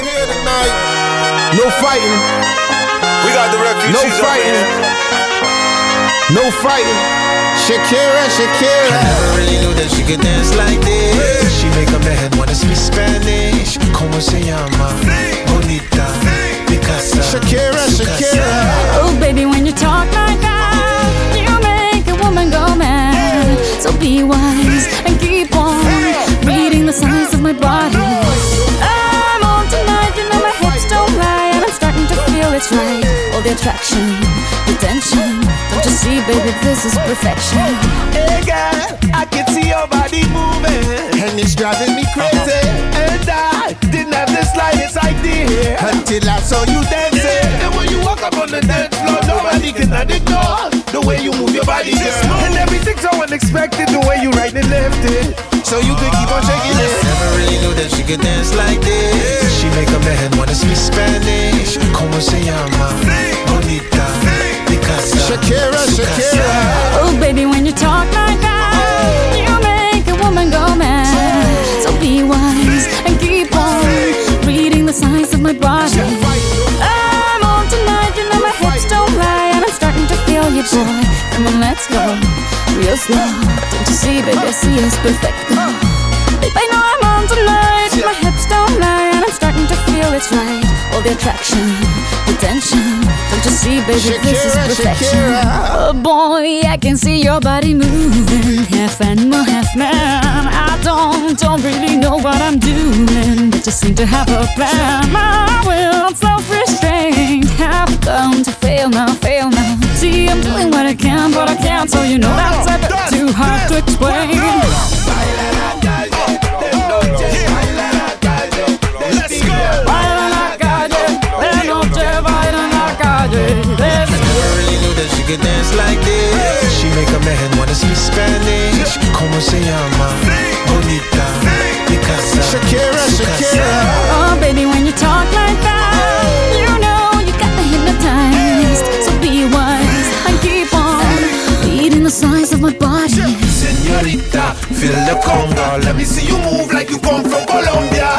Speaker 16: No fighting. We got the refugees no fighting. No fighting. Shakira, Shakira. I never really knew that she could dance like this. She make up her head wanna speak Spanish. Como se llama? Bonita. Picasa. Shakira.
Speaker 17: be wise and keep on reading the signs of my body. I'm on tonight, you know my hips don't lie, and I'm starting to feel it's right. All the attraction, the tension, don't you see, baby, this is perfection.
Speaker 6: Hey girl, I can see your body moving, and it's driving me crazy. And I didn't have the slightest idea until I saw you dancing. And when you walk up on the dance floor, nobody can ignore the way you move your body, girl. And everything's so unexpected, the way you right and left it, so you could keep on shaking it.
Speaker 16: Never really knew that she could dance like this. She make up her head wanna speak Spanish. Como se llama? Bonita, Picasa,
Speaker 6: Shakira, Shakira.
Speaker 17: Oh baby, when you talk like that, you make a woman go mad. So be wise and keep on reading the signs of my body. I'm on tonight, you know my hips don't lie, and I'm starting to feel you, boy. Come on, let's go real slow. Don't you see, baby, I see it's perfect. Babe, I know I'm on tonight, my hips don't lie, and I'm starting to feel it's right. All the attraction, the tension, don't you see, baby, Shakira, this is perfection. Shakira. Oh boy, I can see your body moving, half animal, half man. I don't, don't really know what I'm doing, but just seem to have a plan. My will, self-restraint, have come to fail now, fail now. See, I'm doing what I can, but I can't, so you know that's a bit too hard to explain.
Speaker 16: She could dance like this. She make a man wanna speak Spanish. Como se llama? Bonita, Picasa,
Speaker 6: Shakira, Shakira.
Speaker 17: Oh baby, when you talk like that, you know you got me hypnotized. So be wise and keep on reading the signs of my body.
Speaker 6: Señorita, feel the conga. Let me see you move like you come from Colombia.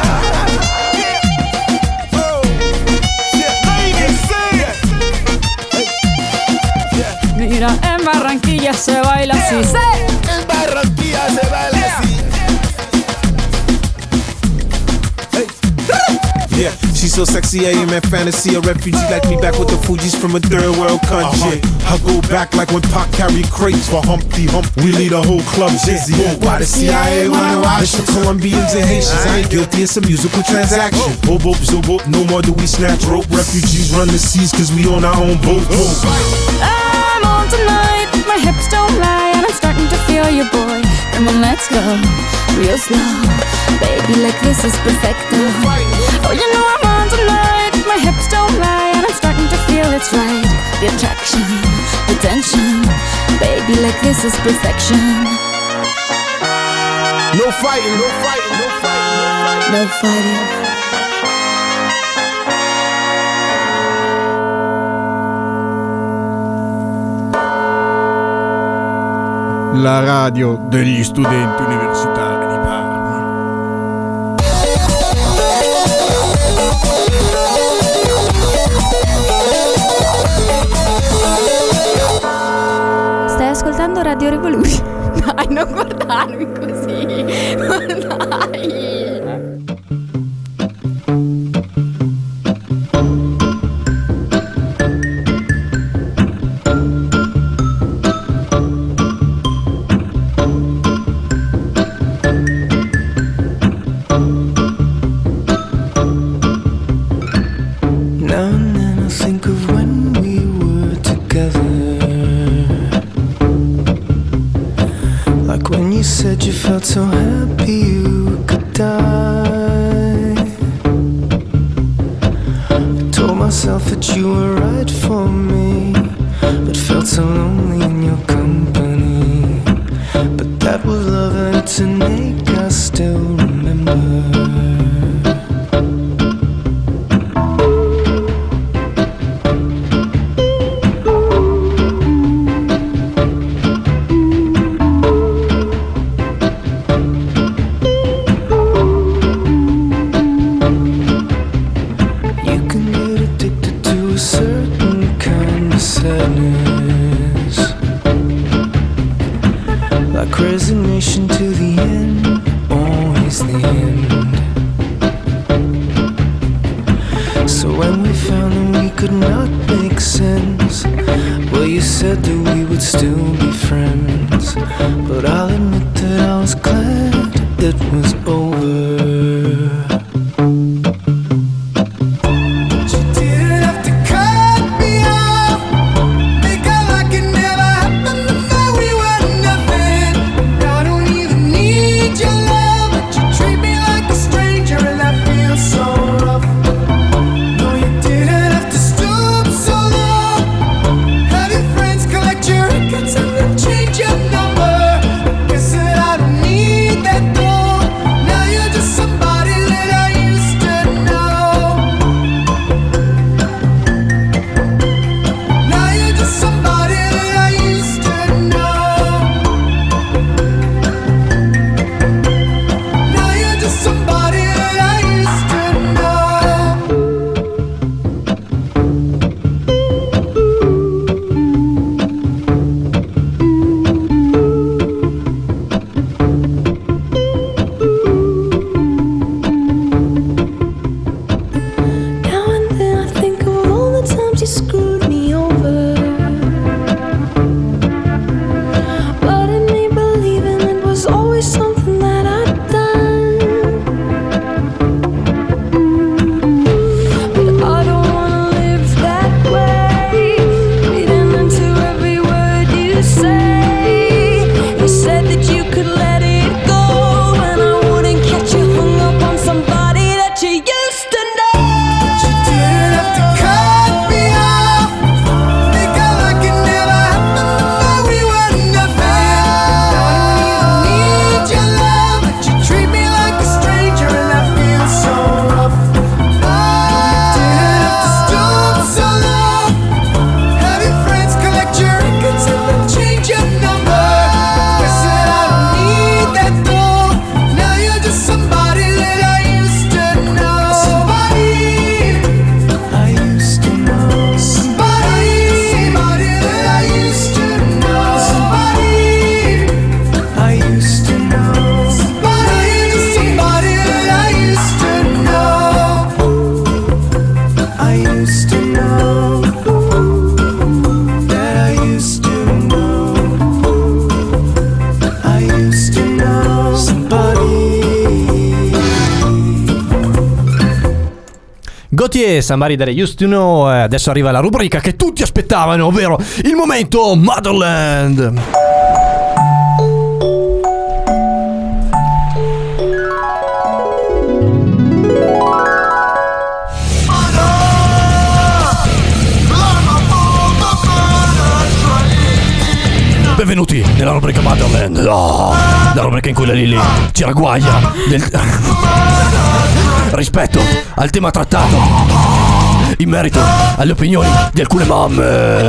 Speaker 17: Mira, en Barranquilla se baila así.
Speaker 6: En Barranquilla se baila así.
Speaker 7: Yeah, she's so sexy, I am in fantasy. A refugee like me back with the Fugees from a third world country. Uh-huh. I go back like when Pac carried crates for Humpty Hump. We lead a whole club dizzy. Why the C I A wanna watch? It's the Colombians and Haitians. I ain't guilty, it's a musical transaction. Oh, boop, zo, boop, no more do we snatch rope. Refugees run the seas cause we on our own boat.
Speaker 17: I'm on tonight, my hips don't lie, and I'm starting to feel you, boy. Come on, let's go real slow. Baby, like this is perfect. Oh, you know I'm on tonight, my hips don't lie, and I'm starting to feel it's right. The attraction, the tension, baby, like this is perfection.
Speaker 6: No fighting, no fighting, no fighting,
Speaker 17: no fighting.
Speaker 9: La radio degli studenti universitari di Parma.
Speaker 17: Stai ascoltando Radio Revolution? Dai, non guardarmi così. Dai.
Speaker 3: So happy you could die. I told myself that you were right for me, but felt so lonely in your company. But that was love and it's an ache I still remember. Resignation to the end, always the end. So when we found that we could not make sense, well, you said that we would still be friends. But I'll admit was glad it was over.
Speaker 1: Gautier, Somebody That I Used To Know. eh, Adesso arriva la rubrica che tutti aspettavano, ovvero il momento Motherland. Benvenuti nella rubrica Motherland, oh, la rubrica in cui la Lily ci ragguaglia del... rispetto al tema trattato in merito alle opinioni di alcune mamme.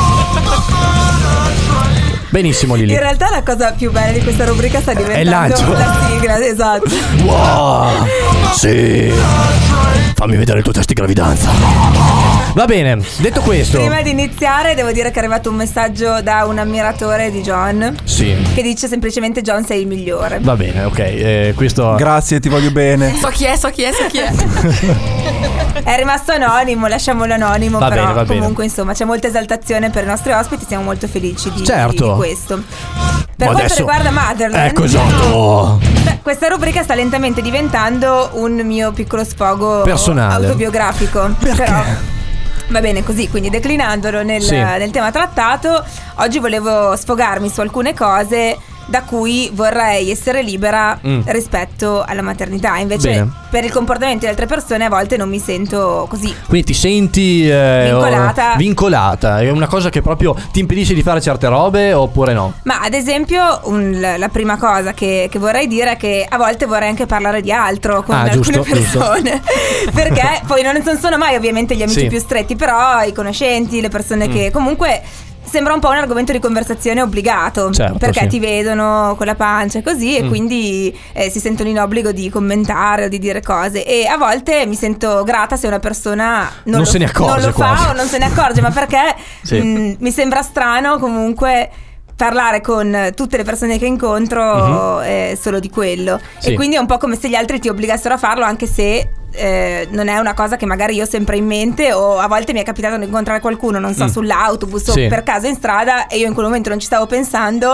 Speaker 1: Benissimo Lily.
Speaker 2: In realtà la cosa più bella di questa rubrica sta diventando
Speaker 1: lancio.
Speaker 2: la sigla, esatto.
Speaker 1: Wow, sì. Fammi vedere il tuo test di gravidanza. Va bene, detto questo,
Speaker 2: Prima di iniziare devo dire che è arrivato un messaggio da un ammiratore di John.
Speaker 1: Sì.
Speaker 2: Che dice semplicemente: John, sei il migliore.
Speaker 1: Va bene, ok, eh, questo...
Speaker 9: Grazie, ti voglio bene.
Speaker 8: So chi è, so chi è, so chi è.
Speaker 2: È rimasto anonimo, lasciamolo anonimo.
Speaker 1: Va
Speaker 2: però
Speaker 1: bene, va bene.
Speaker 2: comunque insomma c'è molta esaltazione per i nostri ospiti. Siamo molto felici di,
Speaker 1: Certo.
Speaker 2: di questo. Per
Speaker 1: Ma
Speaker 2: quanto
Speaker 1: adesso-
Speaker 2: riguarda Motherland,
Speaker 1: Ecco, esatto.
Speaker 2: beh, questa rubrica sta lentamente diventando un mio piccolo sfogo
Speaker 1: Personale.
Speaker 2: autobiografico.
Speaker 1: Perché?
Speaker 2: Però va bene così, quindi declinandolo nel,
Speaker 1: Sì.
Speaker 2: nel tema trattato, oggi volevo sfogarmi su alcune cose da cui vorrei essere libera
Speaker 1: Mm.
Speaker 2: rispetto alla maternità. Invece
Speaker 1: Bene.
Speaker 2: per il comportamento di altre persone a volte non mi sento così.
Speaker 1: Quindi ti senti eh,
Speaker 2: Vincolata.
Speaker 1: o- vincolata. È una cosa che proprio ti impedisce di fare certe robe oppure no?
Speaker 2: Ma ad esempio un- la prima cosa che, che vorrei dire è che a volte vorrei anche parlare di altro con
Speaker 1: Ah,
Speaker 2: alcune
Speaker 1: giusto, giusto.
Speaker 2: persone. Perché poi non non sono mai ovviamente gli amici
Speaker 1: Sì.
Speaker 2: più stretti, però i conoscenti, le persone
Speaker 1: Mm.
Speaker 2: che comunque sembra un po' un argomento di conversazione obbligato.
Speaker 1: Certo,
Speaker 2: perché
Speaker 1: sì.
Speaker 2: ti vedono con la pancia e così e
Speaker 1: Mm.
Speaker 2: quindi eh, si sentono in obbligo di commentare o di dire cose. E a volte mi sento grata se una persona non,
Speaker 1: Non
Speaker 2: lo,
Speaker 1: se ne accorge
Speaker 2: non lo
Speaker 1: quasi.
Speaker 2: fa o non se ne accorge, ma perché
Speaker 1: Sì.
Speaker 2: mh, mi sembra strano comunque parlare con tutte le persone che incontro
Speaker 1: Mhm.
Speaker 2: eh, solo di quello.
Speaker 1: Sì.
Speaker 2: E quindi è un po' come se gli altri ti obbligassero a farlo, anche se eh, non è una cosa che magari io ho sempre in mente, o a volte mi è capitato di incontrare qualcuno, non so,
Speaker 1: Mm.
Speaker 2: sull'autobus
Speaker 1: Sì.
Speaker 2: o per caso in strada, e io in quel momento non ci stavo pensando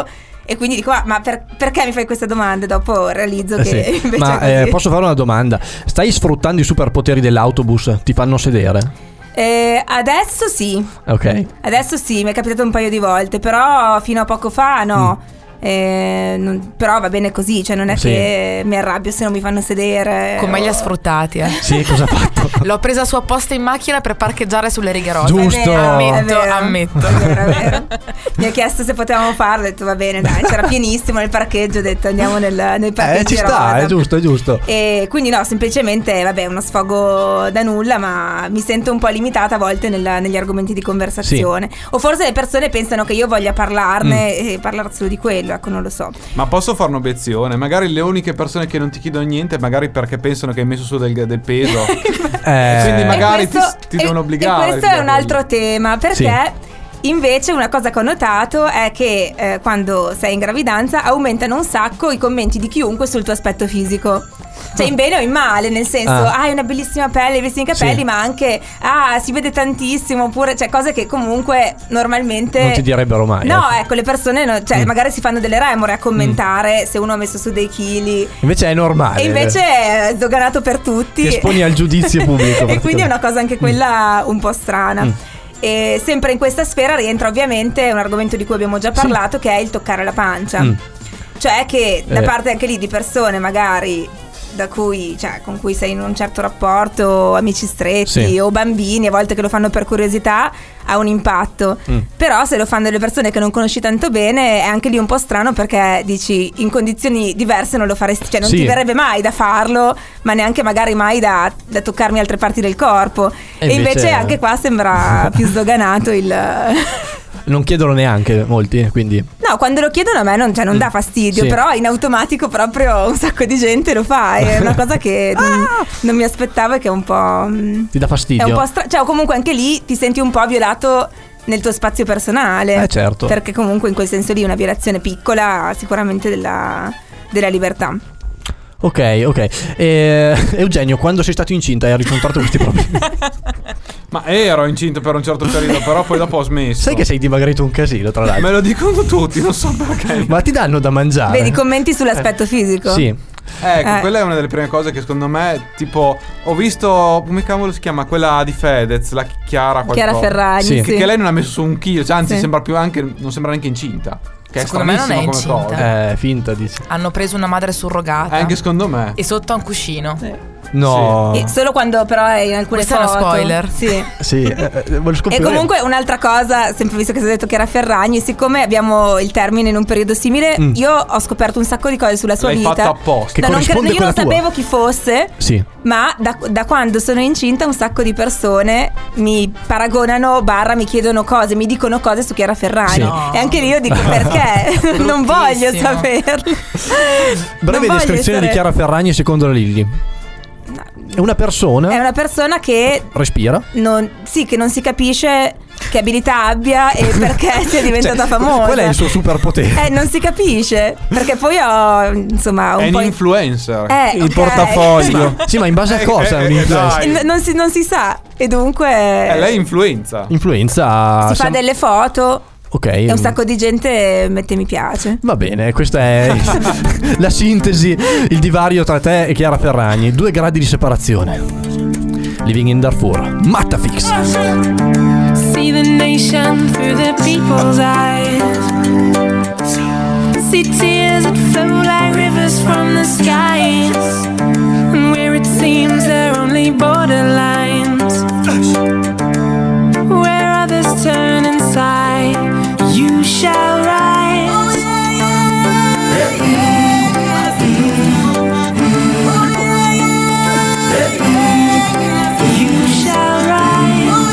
Speaker 2: E quindi dico, ah, ma per, perché mi fai questa domanda? Dopo realizzo
Speaker 1: Eh
Speaker 2: che
Speaker 1: sì.
Speaker 2: invece
Speaker 1: Ma
Speaker 2: è
Speaker 1: eh,
Speaker 2: così.
Speaker 1: posso fare una domanda? Stai sfruttando i superpoteri dell'autobus? Ti fanno sedere?
Speaker 2: Eh, adesso sì,
Speaker 1: Ok.
Speaker 2: adesso sì, mi è capitato un paio di volte, però fino a poco fa no.
Speaker 1: Mm.
Speaker 2: Eh, non- però va bene così, cioè non è
Speaker 8: Sì.
Speaker 2: che mi arrabbio se non mi fanno sedere.
Speaker 8: Come
Speaker 2: o-
Speaker 8: li ha sfruttati, eh?
Speaker 1: Sì, cosa ha fatto?
Speaker 8: L'ho presa su apposta in macchina per parcheggiare sulle righe rosse.
Speaker 1: Giusto.
Speaker 8: È vero,
Speaker 2: È
Speaker 8: ammetto,
Speaker 2: vero.
Speaker 8: ammetto.
Speaker 2: È vero, è vero. Mi ha chiesto se potevamo farlo, ho detto va bene, dai, c'era pienissimo nel parcheggio, ho detto andiamo nel, nel parcheggio.
Speaker 1: Eh, ci sta,
Speaker 2: rosa.
Speaker 1: è giusto, è giusto.
Speaker 2: E quindi no, semplicemente vabbè, uno sfogo da nulla, ma mi sento un po' limitata a volte nella- negli argomenti di conversazione. O forse le persone pensano che io voglia parlarne
Speaker 5: Mm.
Speaker 2: e parlare solo di quello, ecco, non lo so.
Speaker 5: Ma posso fare un'obiezione? Magari le uniche persone che non ti chiedono niente, magari perché pensano che hai messo su del, del peso.
Speaker 1: Eh.
Speaker 5: Quindi magari
Speaker 2: E questo-
Speaker 5: ti, ti devono
Speaker 2: e-
Speaker 5: obbligare.
Speaker 2: E questo è un altro tema, perché invece una cosa che ho notato è che eh, quando sei in gravidanza aumentano un sacco i commenti di chiunque sul tuo aspetto fisico. Cioè in bene o in male, nel senso,
Speaker 1: Ah.
Speaker 2: ah, hai una bellissima pelle, hai visti i capelli,
Speaker 1: Sì.
Speaker 2: ma anche, ah, si vede tantissimo, oppure, cioè cose che comunque normalmente...
Speaker 1: Non ti direbbero mai.
Speaker 2: No,
Speaker 1: ecco.
Speaker 2: ecco, le persone, no- cioè
Speaker 1: Mm.
Speaker 2: magari si fanno delle remore a commentare se uno ha messo su dei chili.
Speaker 1: Invece è normale.
Speaker 2: E invece è sdoganato per tutti.
Speaker 1: Ti esponi al giudizio pubblico,
Speaker 2: E quindi è una cosa anche quella un po' strana.
Speaker 1: Mm.
Speaker 2: E sempre in questa sfera rientra ovviamente un argomento di cui abbiamo già parlato, che è il toccare la pancia.
Speaker 1: Mm.
Speaker 2: Cioè che da
Speaker 1: Eh.
Speaker 2: parte anche lì di persone magari da cui, cioè, con cui sei in un certo rapporto, amici stretti
Speaker 1: Sì.
Speaker 2: o bambini, a volte che lo fanno per curiosità, ha un impatto.
Speaker 1: Mm.
Speaker 2: Però se lo fanno delle persone che non conosci tanto bene è anche lì un po' strano, perché dici in condizioni diverse non lo faresti, cioè non
Speaker 1: Sì.
Speaker 2: ti verrebbe mai da farlo, ma neanche magari mai da, da toccarmi altre parti del corpo.
Speaker 1: E
Speaker 2: E invece,
Speaker 1: invece-
Speaker 2: anche qua sembra più sdoganato il...
Speaker 1: Non chiedono neanche molti, quindi.
Speaker 2: No, quando lo chiedono a me non, cioè, non dà fastidio,
Speaker 1: Sì.
Speaker 2: però in automatico proprio un sacco di gente lo fa. È una cosa che non, non mi aspettavo e che è un po'... mm,
Speaker 1: Ti dà fastidio.
Speaker 2: È un po' stra- cioè, o comunque anche lì ti senti un po' violato nel tuo spazio personale.
Speaker 1: Eh, certo.
Speaker 2: Perché comunque in quel senso lì una violazione piccola sicuramente della, della libertà.
Speaker 1: Ok, ok. E, Eugenio, quando sei stato incinta hai riscontrato questi problemi?
Speaker 5: Ma ero incinto per un certo periodo, però poi dopo ho smesso.
Speaker 1: Sai che sei dimagrito un casino, tra l'altro.
Speaker 5: Me lo dicono tutti, non so perché.
Speaker 1: Ma ti danno da mangiare?
Speaker 2: Vedi, commenti sull'aspetto fisico?
Speaker 1: Sì.
Speaker 5: Ecco,
Speaker 2: Eh.
Speaker 5: quella è una delle prime cose che secondo me, tipo, ho visto, come cavolo si chiama? Quella di Fedez, la Chiara qualcosa.
Speaker 2: Chiara Ferragni,
Speaker 1: Sì.
Speaker 5: Che,
Speaker 2: sì.
Speaker 5: che lei non ha messo su un chilo, cioè, anzi
Speaker 2: Sì.
Speaker 5: sembra più anche, non sembra neanche incinta. Che
Speaker 8: Secondo me non è
Speaker 5: stranissimo come
Speaker 8: incinta.
Speaker 5: cosa.
Speaker 1: Eh, finta, dici.
Speaker 8: Hanno preso una madre surrogata.
Speaker 5: Anche secondo me.
Speaker 8: E sotto ha un cuscino.
Speaker 1: No.
Speaker 2: E solo quando però è in alcune
Speaker 8: Questa è una
Speaker 2: foto.
Speaker 8: spoiler.
Speaker 2: Sì.
Speaker 1: Sì, eh, eh, voglio
Speaker 2: E
Speaker 1: scoprire.
Speaker 2: comunque un'altra cosa, sempre visto che si è detto che era Ferragni, siccome abbiamo il termine in un periodo simile,
Speaker 1: Mm.
Speaker 2: io ho scoperto un sacco di cose sulla sua
Speaker 5: L'hai
Speaker 2: vita.
Speaker 5: fatto apposta.
Speaker 1: Che
Speaker 2: No, non
Speaker 1: corrisponde
Speaker 2: credo, io non
Speaker 1: a quella tua.
Speaker 2: sapevo chi fosse,
Speaker 1: Sì.
Speaker 2: ma da, da quando sono incinta un sacco di persone mi paragonano, barra, mi chiedono cose, mi dicono cose su Chiara Ferragni.
Speaker 1: Sì.
Speaker 8: No.
Speaker 2: E anche lì io dico perché? Non voglio
Speaker 8: Bruttissimo.
Speaker 2: saperlo.
Speaker 1: Breve
Speaker 2: Non voglio
Speaker 1: descrizione
Speaker 2: essere-
Speaker 1: di Chiara Ferragni secondo la Lilli. È una persona.
Speaker 2: È una persona che
Speaker 1: Respira.
Speaker 2: non, sì, che non si capisce che abilità abbia e perché sia diventata
Speaker 1: Cioè,
Speaker 2: famosa.
Speaker 1: Qual è il suo superpotere?
Speaker 2: Eh, non si capisce. Perché poi ho, insomma, un
Speaker 5: È
Speaker 2: po'.
Speaker 5: un influencer.
Speaker 2: Eh,
Speaker 9: Il
Speaker 2: ok.
Speaker 9: portafoglio.
Speaker 1: Sì, ma in base a
Speaker 5: Eh,
Speaker 1: cosa?
Speaker 5: eh,
Speaker 1: è un
Speaker 5: eh,
Speaker 1: influencer?
Speaker 5: dai.
Speaker 2: N- non, si, non si sa. E dunque.
Speaker 5: Eh, lei influenza.
Speaker 1: Influenza.
Speaker 2: si fa
Speaker 1: siamo-
Speaker 2: delle foto
Speaker 1: Ok.
Speaker 2: e un sacco di gente mette mi piace.
Speaker 1: Va bene, questa è la sintesi, il divario tra te e Chiara Ferragni. Due gradi di separazione. Living in Darfur. Mattafix.
Speaker 18: See the nation through the people's eyes. See tears that flow like rivers from the skies. And where it seems there are only borderlines, where others turn inside, you shall rise. You shall rise.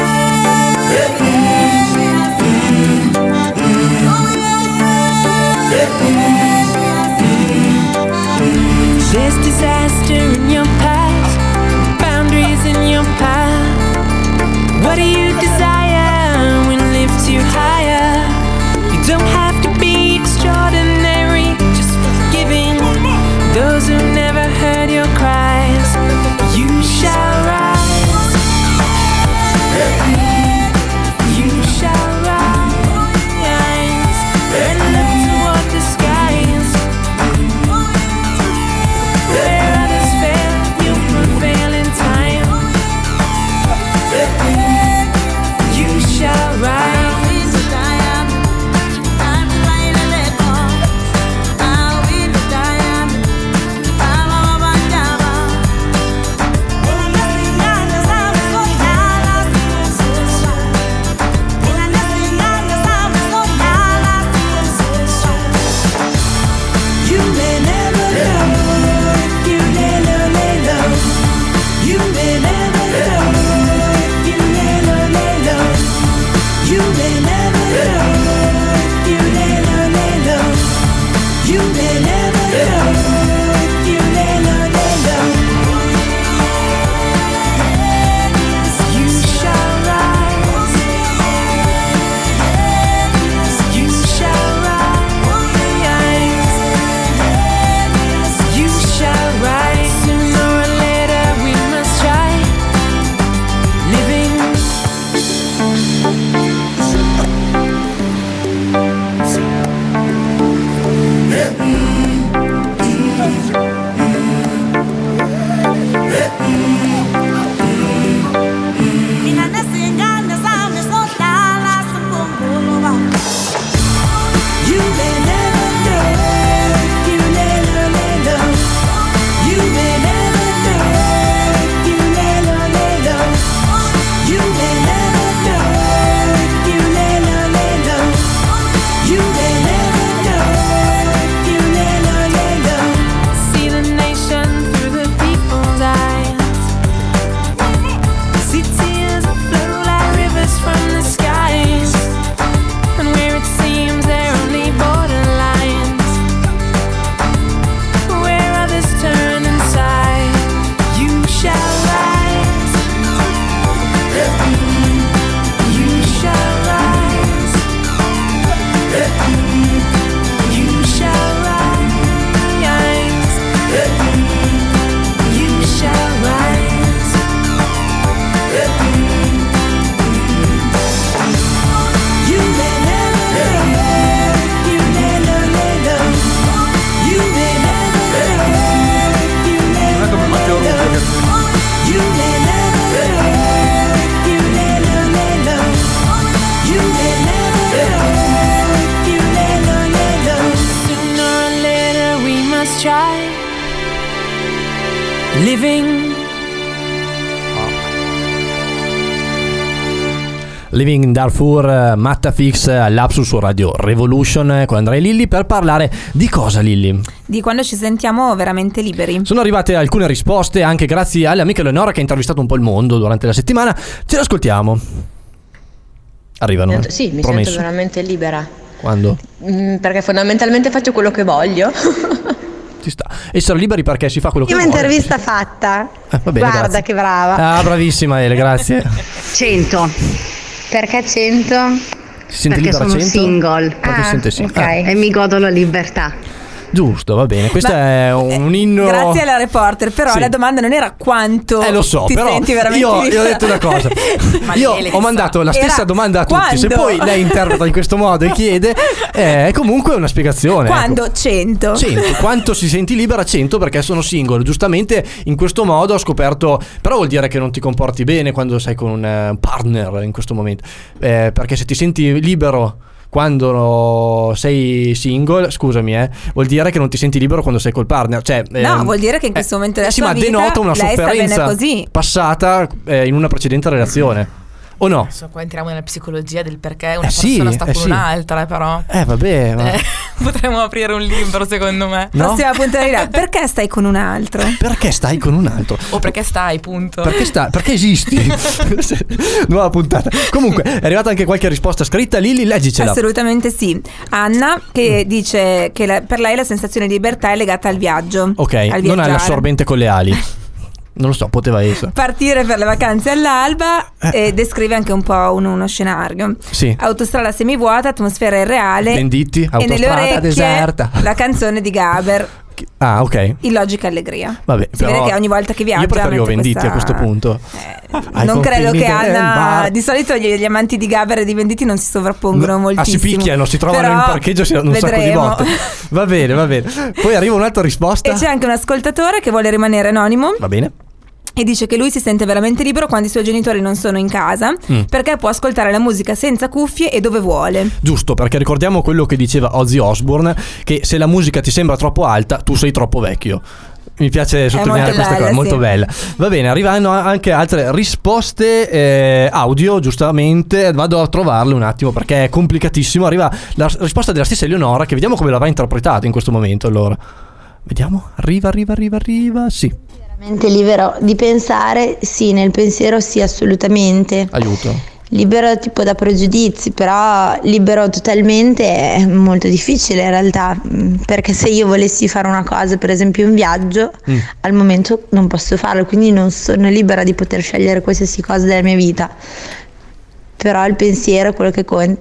Speaker 18: There's disaster in your past, boundaries in your path. What do you desire when lifts you higher? You don't have to be extraordinary, just forgiving those who never heard your cries. You shall rise. You shall rise and look toward just try living.
Speaker 1: Living in Darfur, Mattafix, Lapsus su Radio Revolution con Andrea e Lilli per parlare di cosa, Lilli?
Speaker 2: Di quando ci sentiamo veramente liberi.
Speaker 1: Sono arrivate alcune risposte anche grazie alle amiche Eleonora che ha intervistato un po' il mondo durante la settimana. Ce le ascoltiamo. Arrivano.
Speaker 14: Sì, mi
Speaker 1: Promesso.
Speaker 14: sento veramente libera.
Speaker 1: Quando?
Speaker 14: Mm, perché fondamentalmente faccio quello che voglio.
Speaker 1: Ci sta. Essere liberi perché si fa quello che
Speaker 19: Prima
Speaker 1: vuole.
Speaker 19: intervista fatta.
Speaker 1: Eh, va bene,
Speaker 19: Guarda
Speaker 1: grazie.
Speaker 19: che brava.
Speaker 1: Ah, bravissima Ele, grazie.
Speaker 19: cento. Perché cento?
Speaker 1: Si sente
Speaker 19: Perché
Speaker 1: libera
Speaker 19: sono
Speaker 1: cento?
Speaker 19: single.
Speaker 1: Perché si sente single.
Speaker 19: ok.
Speaker 1: Ah.
Speaker 19: E mi godo la libertà.
Speaker 1: Giusto, va bene. Questo è un inno.
Speaker 2: Grazie alla reporter, però
Speaker 1: Sì.
Speaker 2: la domanda non era quanto
Speaker 1: Eh lo so,
Speaker 2: ti
Speaker 1: però
Speaker 2: senti veramente
Speaker 1: io, io ho
Speaker 2: libera.
Speaker 1: detto una cosa. Io ho mandato la stessa
Speaker 2: Era
Speaker 1: domanda a tutti.
Speaker 2: quando?
Speaker 1: Se poi lei interpreta in questo modo e chiede, eh, è comunque una spiegazione.
Speaker 2: Quando?
Speaker 1: ecco.
Speaker 2: cento.
Speaker 1: cento. Quanto si senti libera? cento perché sono single. Giustamente in questo modo ho scoperto. Però vuol dire che non ti comporti bene quando sei con un eh, partner in questo momento. Eh, perché se ti senti libero quando sei single, scusami, eh, vuol dire che non ti senti libero quando sei col partner. Cioè,
Speaker 2: No,
Speaker 1: ehm,
Speaker 2: vuol dire che in questo momento della
Speaker 1: sì,
Speaker 2: sua
Speaker 1: ma
Speaker 2: vita
Speaker 1: denota una
Speaker 2: lei sta bene
Speaker 1: sofferenza
Speaker 2: così.
Speaker 1: passata eh, in una precedente relazione. O no?
Speaker 8: Adesso qua entriamo nella psicologia del perché una
Speaker 1: Eh sì,
Speaker 8: persona sta
Speaker 1: eh
Speaker 8: con
Speaker 1: sì.
Speaker 8: un'altra, però.
Speaker 1: Eh vabbè, ma...
Speaker 8: Eh, potremmo aprire un libro, secondo me.
Speaker 1: No?
Speaker 2: Prossima puntualità. Perché stai con un altro?
Speaker 1: Perché stai con un altro?
Speaker 8: O perché stai, punto.
Speaker 1: Perché sta, perché esisti? Nuova puntata. Comunque è arrivata anche qualche risposta scritta. Lilli, leggicela.
Speaker 2: Assolutamente sì. Anna che dice che la- per lei la sensazione di libertà è legata al viaggio.
Speaker 1: Ok,
Speaker 2: al
Speaker 1: non è
Speaker 2: viaggiare.
Speaker 1: l'assorbente con le ali. Non lo so, poteva essere.
Speaker 2: Partire per le vacanze all'alba e descrive anche un po' un- uno scenario.
Speaker 1: Sì.
Speaker 2: Autostrada semivuota, atmosfera irreale.
Speaker 1: Venditti,
Speaker 2: e nelle
Speaker 1: autostrada
Speaker 2: orecchie
Speaker 1: deserta.
Speaker 2: la canzone di Gaber,
Speaker 1: Ah, ok.
Speaker 2: Illogica allegria.
Speaker 1: Vabbè,
Speaker 2: Si
Speaker 1: però
Speaker 2: vede che ogni volta che viaggia
Speaker 1: io preferivo
Speaker 2: mette
Speaker 1: Venditti
Speaker 2: questa-
Speaker 1: a questo punto. Ai
Speaker 2: non credo
Speaker 1: confini
Speaker 2: che
Speaker 1: del
Speaker 2: Anna.
Speaker 1: bar.
Speaker 2: Di solito gli, gli amanti di Gaber e di Venditti non si sovrappongono
Speaker 1: Ah,
Speaker 2: moltissimo.
Speaker 1: si picchiano, si trovano
Speaker 2: Però
Speaker 1: in parcheggio, si danno un sacco di
Speaker 2: vedremo.
Speaker 1: botte. Va bene, va bene. Poi arriva un'altra risposta.
Speaker 2: E c'è anche un ascoltatore che vuole rimanere anonimo.
Speaker 1: Va bene.
Speaker 2: E dice che lui si sente veramente libero quando i suoi genitori non sono in casa,
Speaker 1: Mm.
Speaker 2: perché può ascoltare la musica senza cuffie e dove vuole.
Speaker 1: Giusto, perché ricordiamo quello che diceva Ozzy Osbourne, che se la musica ti sembra troppo alta, tu sei troppo vecchio. Mi piace sottolineare
Speaker 2: molto
Speaker 1: questa
Speaker 2: bella,
Speaker 1: cosa, molto
Speaker 2: sì.
Speaker 1: bella. Va bene, arrivano anche altre risposte eh, audio, giustamente. Vado a trovarle un attimo perché è complicatissimo. Arriva la risposta della stessa Eleonora, che vediamo come l'avrà interpretato in questo momento. Allora, vediamo. Arriva, arriva, arriva, arriva. Sì,
Speaker 13: Veramente libero di pensare, sì, nel pensiero sì, assolutamente.
Speaker 1: aiuto.
Speaker 13: Libero tipo da pregiudizi, però libero totalmente è molto difficile in realtà, mm, perché se io volessi fare una cosa, per esempio un viaggio,
Speaker 1: Mm.
Speaker 13: al momento non posso farlo, quindi non sono libera di poter scegliere qualsiasi cosa della mia vita. Però il pensiero è quello che conta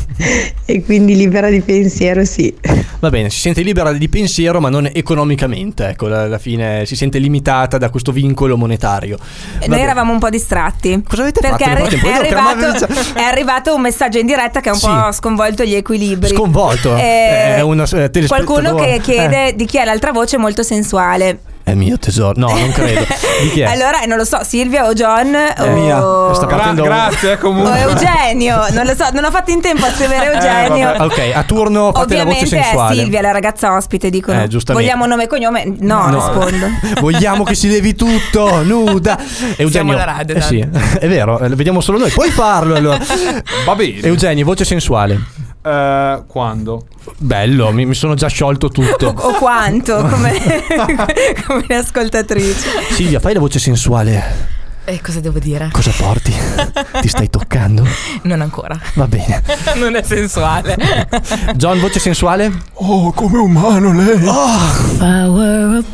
Speaker 13: e quindi libera di pensiero sì.
Speaker 1: Va bene, si sente libera di pensiero, ma non economicamente. Ecco, alla alla fine si sente limitata da questo vincolo monetario.
Speaker 2: E
Speaker 1: Va
Speaker 2: noi
Speaker 1: bene.
Speaker 2: eravamo un po' distratti.
Speaker 1: Cosa avete
Speaker 2: Perché
Speaker 1: fatto nel
Speaker 2: è,
Speaker 1: frattempo?
Speaker 2: è
Speaker 1: Io devo
Speaker 2: arrivato,
Speaker 1: fermarvi-
Speaker 2: è arrivato un messaggio in diretta che ha un
Speaker 1: Sì.
Speaker 2: po' sconvolto gli equilibri.
Speaker 1: Sconvolto?
Speaker 2: Eh,
Speaker 1: È una eh, telespettatore.
Speaker 2: qualcuno che chiede
Speaker 1: Eh.
Speaker 2: di chi è l'altra voce molto sensuale.
Speaker 1: È mio tesoro. No, non credo. Di chi è?
Speaker 2: Allora, non lo so, Silvia o John
Speaker 1: È
Speaker 2: o...
Speaker 1: mia. Sta partendo-
Speaker 5: grazie, eh,
Speaker 2: o
Speaker 5: comunque.
Speaker 2: Eugenio. Non lo so, non ho fatto in tempo a scrivere Eugenio.
Speaker 1: Eh, ok, a turno fate la voce
Speaker 2: Ovviamente è
Speaker 1: sensuale.
Speaker 2: Silvia, la ragazza ospite, dicono.
Speaker 1: Eh, giustamente.
Speaker 2: Vogliamo nome e cognome? No,
Speaker 1: No.
Speaker 2: rispondo.
Speaker 1: Vogliamo che si levi tutto, nuda. Eugenio,
Speaker 8: alla radio,
Speaker 1: eh sì, è vero, eh, lo vediamo solo noi. Puoi farlo allora.
Speaker 5: Va bene.
Speaker 1: Eugenio, voce sensuale.
Speaker 5: Eh, quando?
Speaker 1: Bello, mi, mi sono già sciolto
Speaker 2: O,
Speaker 1: tutto.
Speaker 2: o quanto, come, come le ascoltatrici.
Speaker 1: Silvia, fai la voce sensuale.
Speaker 8: E cosa devo dire?
Speaker 1: Cosa porti? Ti stai toccando?
Speaker 8: Non ancora.
Speaker 1: Va bene.
Speaker 8: Non è sensuale.
Speaker 1: John, voce sensuale?
Speaker 9: Oh, come umano lei.
Speaker 18: If I were a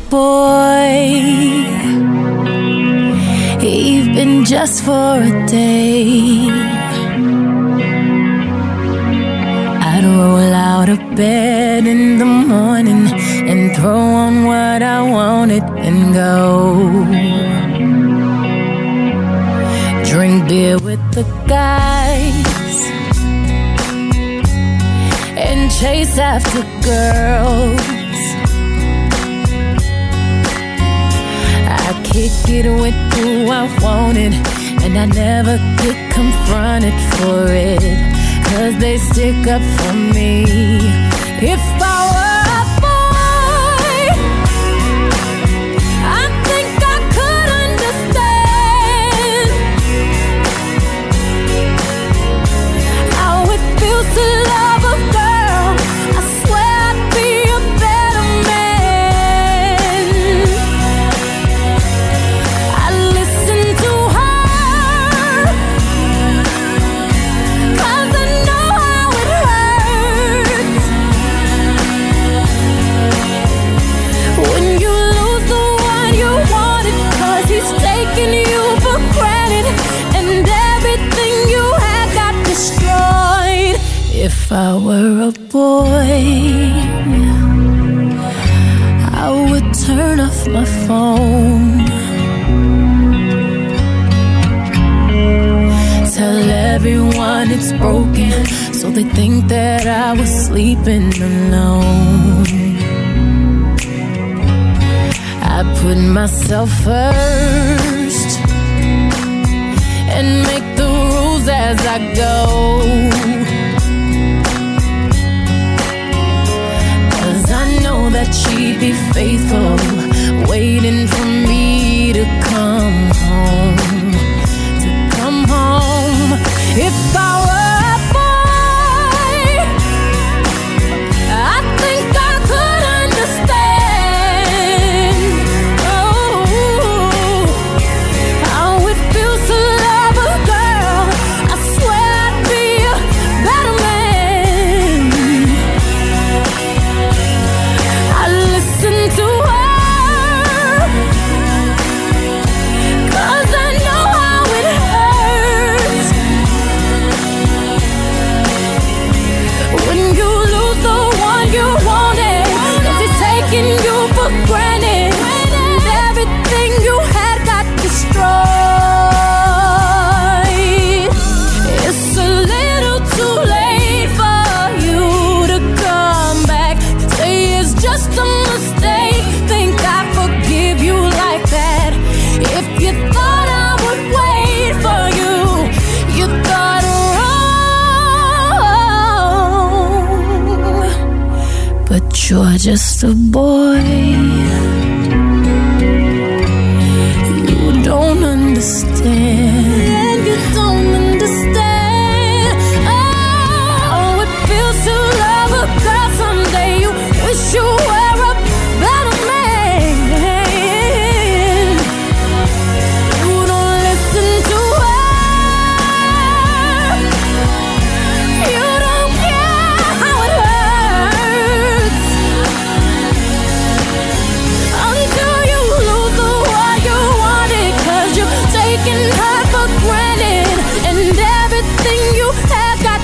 Speaker 18: boy, even just for a day, I'd roll out of bed in the morning and throw on what I wanted and go drink beer with the guys and chase after girls. I kick it with who I wanted, and I never get confronted for it, 'cause they stick up for me. If I were a boy,
Speaker 17: If I were a boy, I would turn off my phone. Tell everyone it's broken, so they think that I was sleeping alone. I put myself first and make the rules as I go. 'Cause I know that she'd be faithful, waiting for me to come home, to come home. If I were a boy, I think I could understand. Oh, how it feels to love a girl. I swear I'd be a better man. I listen to her, 'cause I know how it hurts when you lose the one you wanted. Is it taking you for granted? And everything you had got destroyed. It's a little too late for you to come back. Say it's just a mistake. Think I forgive you like that? If you thought I would wait for you, you thought wrong. But you're just a boy. You don't understand. You don't understand. Oh, it feels to love a girl someday. You wish you were a better man. You don't listen to her. You don't care how it hurts until you lose the one you wanted. 'Cause you're taking her for granted, and everything you had got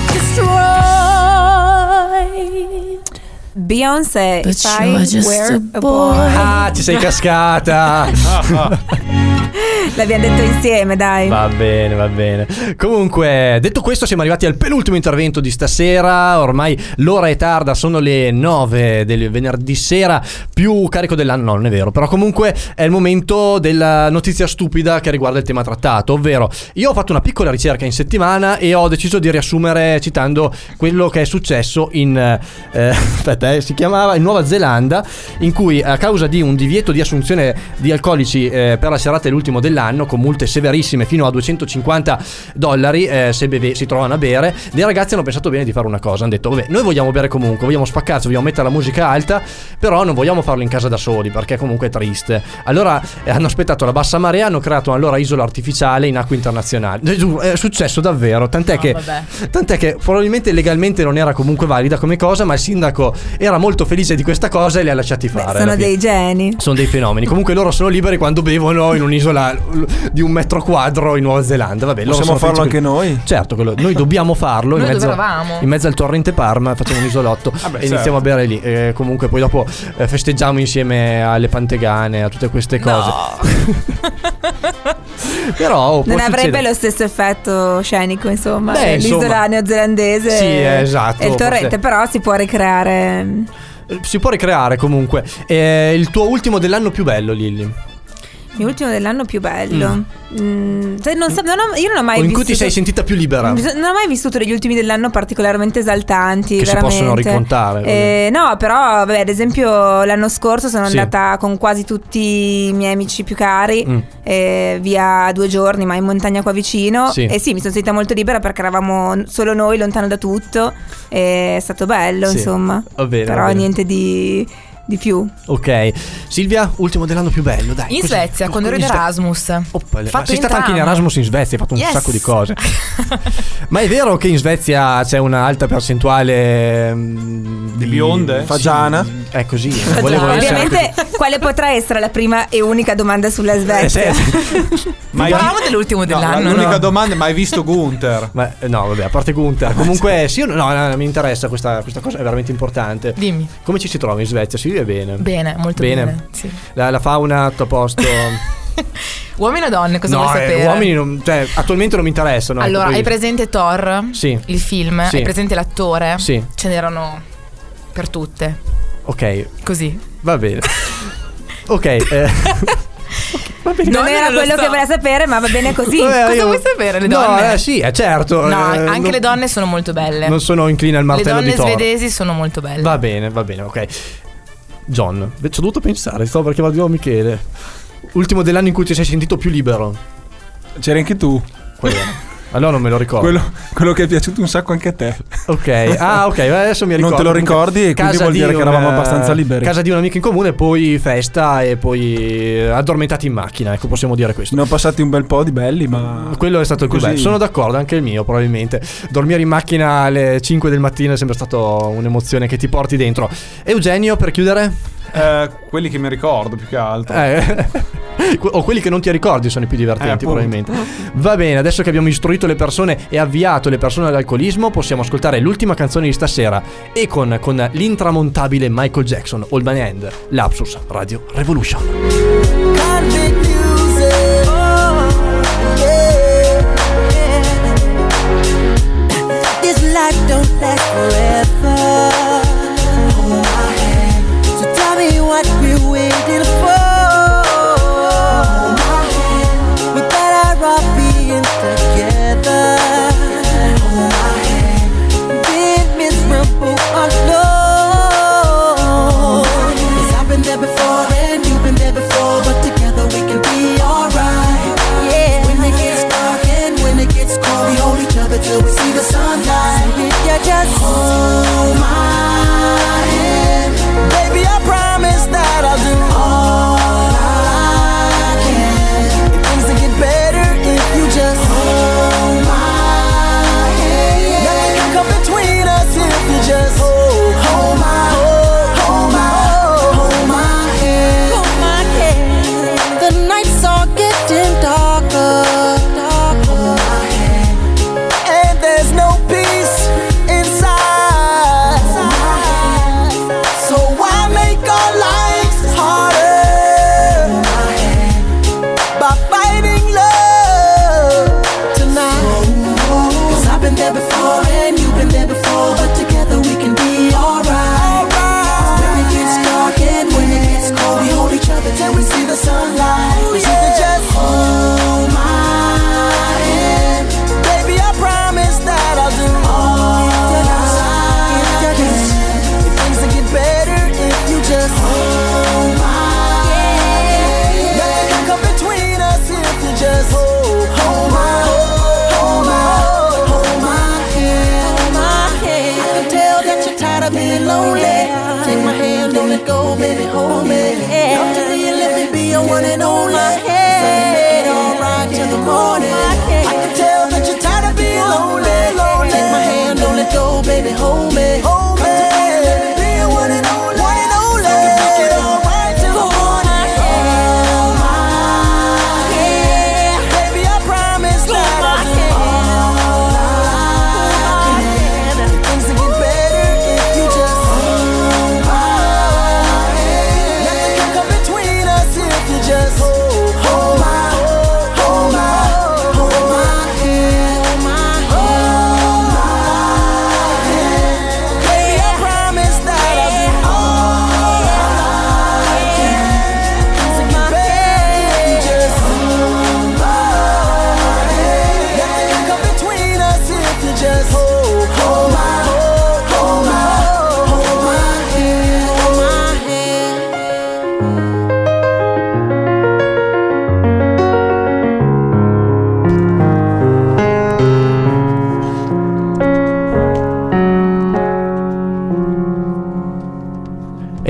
Speaker 17: destroyed.
Speaker 2: Beyoncé,
Speaker 17: But
Speaker 2: If I
Speaker 17: you're just
Speaker 2: Were
Speaker 17: a
Speaker 2: a Boy.
Speaker 1: Ah, ci sei cascata.
Speaker 2: L'abbiamo detto insieme, dai.
Speaker 1: Va bene, va bene. Comunque, detto questo, siamo arrivati al penultimo intervento di stasera. Ormai l'ora è tarda, sono le nove del venerdì sera, più carico dell'anno. No, non è vero. Però comunque è il momento della notizia stupida che riguarda il tema trattato. Ovvero, io ho fatto una piccola ricerca in settimana e ho deciso di riassumere citando quello che è successo in eh, aspetta, eh, si chiamava in Nuova Zelanda, in cui a causa di un divieto di assunzione di alcolici eh, per la serata dell'ultimo dell'anno, con multe severissime fino a duecentocinquanta dollari eh, se beve, si trovano a bere, dei ragazzi hanno pensato bene di fare una cosa. Hanno detto: vabbè, noi vogliamo bere comunque, vogliamo spaccarci, vogliamo mettere la musica alta, però non vogliamo farlo in casa da soli perché comunque è triste. Allora eh, hanno aspettato la bassa marea, hanno creato una loro isola artificiale in acque internazionali. È successo davvero, tant'è,
Speaker 8: No,
Speaker 1: che,
Speaker 8: vabbè.
Speaker 1: tant'è che probabilmente legalmente non era comunque valida come cosa, ma il sindaco era molto felice di questa cosa e li ha lasciati fare.
Speaker 2: Beh, sono
Speaker 1: alla fine.
Speaker 2: dei geni.
Speaker 1: Sono dei fenomeni. Comunque loro sono liberi quando bevono in un'isola di un metro quadro in Nuova Zelanda. Vabbè, loro
Speaker 9: Possiamo
Speaker 1: sono
Speaker 9: farlo
Speaker 1: felici
Speaker 9: anche
Speaker 1: per-
Speaker 9: noi?
Speaker 1: Certo, quello- noi dobbiamo farlo in
Speaker 8: Noi
Speaker 1: mezzo,
Speaker 8: dove eravamo?
Speaker 1: in mezzo al torrente Parma. Facciamo un isolotto
Speaker 9: Vabbè,
Speaker 1: e iniziamo
Speaker 9: certo.
Speaker 1: a bere lì. E comunque poi dopo eh, festeggiamo insieme alle pantegane, a tutte queste cose. Però oh, può
Speaker 2: Non avrebbe
Speaker 1: succedere.
Speaker 2: lo stesso effetto scenico, insomma.
Speaker 1: Beh,
Speaker 2: l'isola
Speaker 1: insomma.
Speaker 2: neozelandese.
Speaker 1: Sì, eh, esatto,
Speaker 2: E il torrente,
Speaker 1: forse-
Speaker 2: però si può ricreare.
Speaker 1: Si può ricreare comunque. Eh, il tuo ultimo dell'anno più bello, Lilli?
Speaker 2: Il ultimo dell'anno più bello. Mm, se non sa- non ho- io non ho mai
Speaker 1: O in
Speaker 2: vissuto.
Speaker 1: cui ti sei sentita più libera?
Speaker 2: Non ho mai vissuto degli ultimi dell'anno particolarmente esaltanti.
Speaker 1: Che si
Speaker 2: veramente.
Speaker 1: possono raccontare,
Speaker 2: Eh, no, però, vabbè, ad esempio, l'anno scorso sono
Speaker 1: Sì.
Speaker 2: andata con quasi tutti i miei amici più cari
Speaker 1: Mm.
Speaker 2: eh, via due giorni, ma in montagna qua vicino.
Speaker 1: Sì.
Speaker 2: E sì, mi sono sentita molto libera perché eravamo solo noi, lontano da tutto. E è stato bello,
Speaker 1: Sì.
Speaker 2: insomma.
Speaker 1: Va bene,
Speaker 2: Però
Speaker 1: va bene.
Speaker 2: niente di. di più.
Speaker 1: Ok, Silvia, ultimo dell'anno più bello, dai.
Speaker 8: In
Speaker 1: così.
Speaker 8: Svezia, quando ero in
Speaker 1: In Sve-
Speaker 8: Erasmus.
Speaker 1: Oppale,
Speaker 8: Fatto
Speaker 1: ma sei
Speaker 8: in
Speaker 1: stata anche in
Speaker 8: tram.
Speaker 1: Erasmus in Svezia, hai fatto un
Speaker 8: Yes.
Speaker 1: sacco di cose. Ma è vero che in Svezia c'è una alta percentuale mm,
Speaker 5: Di bionde?
Speaker 1: Sì,
Speaker 9: Fagiana?
Speaker 1: È così. Volevo essere
Speaker 2: Ovviamente, quale potrà essere la prima e unica domanda sulla Svezia?
Speaker 1: Eh, sì.
Speaker 5: Ma
Speaker 8: Parlavamo dell'ultimo
Speaker 5: No,
Speaker 8: dell'anno.
Speaker 5: l'unica
Speaker 8: no?
Speaker 5: domanda è: ma hai visto Gunther?
Speaker 1: Ma eh, no, vabbè, a parte Gunther. Comunque, sì, no, no, no, mi interessa questa, questa cosa, è veramente importante.
Speaker 8: Dimmi.
Speaker 1: Come ci si trova in Svezia? Si vive bene?
Speaker 8: Bene, molto bene. Sì.
Speaker 1: La, la fauna, tutto a posto?
Speaker 8: Uomini o donne, cosa
Speaker 1: no,
Speaker 8: vuoi
Speaker 1: eh,
Speaker 8: sapere?
Speaker 1: uomini, non, cioè, attualmente non mi interessano. ecco,
Speaker 8: Allora,
Speaker 1: poi-
Speaker 8: hai presente Thor?
Speaker 1: Sì.
Speaker 8: Il film?
Speaker 1: Sì.
Speaker 8: Hai presente l'attore?
Speaker 1: Sì.
Speaker 8: Ce n'erano per tutte.
Speaker 1: Ok,
Speaker 8: Così.
Speaker 1: va bene. Ok, eh,
Speaker 2: Non
Speaker 8: Donne
Speaker 2: era
Speaker 8: non lo
Speaker 2: quello
Speaker 8: so.
Speaker 2: che voleva sapere, ma va bene così.
Speaker 1: vabbè,
Speaker 8: Cosa
Speaker 1: io-
Speaker 8: vuoi sapere, le
Speaker 1: No,
Speaker 8: donne?
Speaker 1: eh, sì, eh, certo.
Speaker 8: No,
Speaker 1: eh,
Speaker 8: anche
Speaker 1: non-
Speaker 8: le donne sono molto belle.
Speaker 1: Non sono incline al
Speaker 8: Le
Speaker 1: martello
Speaker 8: donne
Speaker 1: di Thor.
Speaker 8: svedesi sono molto belle.
Speaker 1: Va bene, va bene, ok. John, ci ho dovuto pensare, stavo perché vado a Michele. Ultimo dell'anno in cui ti sei sentito più libero.
Speaker 9: C'eri anche tu.
Speaker 1: Qual era? Allora non me lo ricordo.
Speaker 9: Quello, quello che è piaciuto un sacco anche a te.
Speaker 1: Ok, ah ok, adesso mi ricordo.
Speaker 9: Non te lo ricordi e quindi
Speaker 1: Casa
Speaker 9: vuol
Speaker 1: di
Speaker 9: dire che
Speaker 1: un,
Speaker 9: eravamo
Speaker 1: eh,
Speaker 9: abbastanza liberi.
Speaker 1: Casa di un amico in comune, poi festa e poi eh, addormentati in macchina, ecco, possiamo dire questo.
Speaker 9: Ne ho passati un bel po' di belli, ma
Speaker 1: Quello è stato il più
Speaker 9: così.
Speaker 1: bello. Sono d'accordo, anche il mio probabilmente. Dormire in macchina alle cinque del mattino è sempre stato un'emozione che ti porti dentro. Eugenio, per chiudere?
Speaker 5: Eh, quelli che mi ricordo più che altro.
Speaker 1: Eh, o quelli che non ti ricordi sono i più divertenti,
Speaker 5: Eh, appunto.
Speaker 1: probabilmente. Va bene, adesso che abbiamo istruito le persone e avviato le persone all'alcolismo, possiamo ascoltare l'ultima canzone di stasera. E con, con l'intramontabile Michael Jackson, Old Man End, Lapsus Radio Revolution.
Speaker 3: Convict music. Oh, yeah, yeah. This life don't last forever. Hold my hand. So tell me what we're waiting for. Hold my hand. We better off being together. Hold my hand. Being miserable alone. 'Cause I've been there before and you've been there before, but together we can be alright. Yeah. When it gets dark and when it gets cold, we hold each other till we see the sunlight. If you just hold my hand, baby, I promise that I'll do all I can. And things will get better if you just hold my hand. Nothing can come between us if you just hold, hold my, hold, hold my, hold my hand.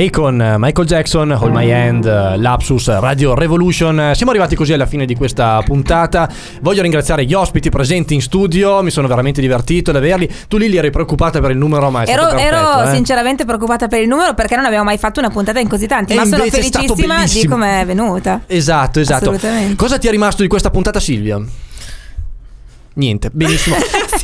Speaker 1: e con Michael Jackson, Hold My Hand, Lapsus, Radio Revolution. Siamo arrivati così alla fine di questa puntata. Voglio ringraziare gli ospiti presenti in studio, mi sono veramente divertito ad averli. Tu Lilli eri preoccupata per il numero, ma è
Speaker 2: ero,
Speaker 1: stato perfetto,
Speaker 2: ero
Speaker 1: eh?
Speaker 2: sinceramente preoccupata per il numero, perché non abbiamo mai fatto una puntata in così tanti,
Speaker 1: E
Speaker 2: ma sono
Speaker 1: invece è stato
Speaker 2: felicissima di
Speaker 1: bellissimo.
Speaker 2: come è venuta.
Speaker 1: Esatto, esatto.
Speaker 2: Assolutamente.
Speaker 1: Cosa ti è rimasto di questa puntata, Silvia? Niente, benissimo.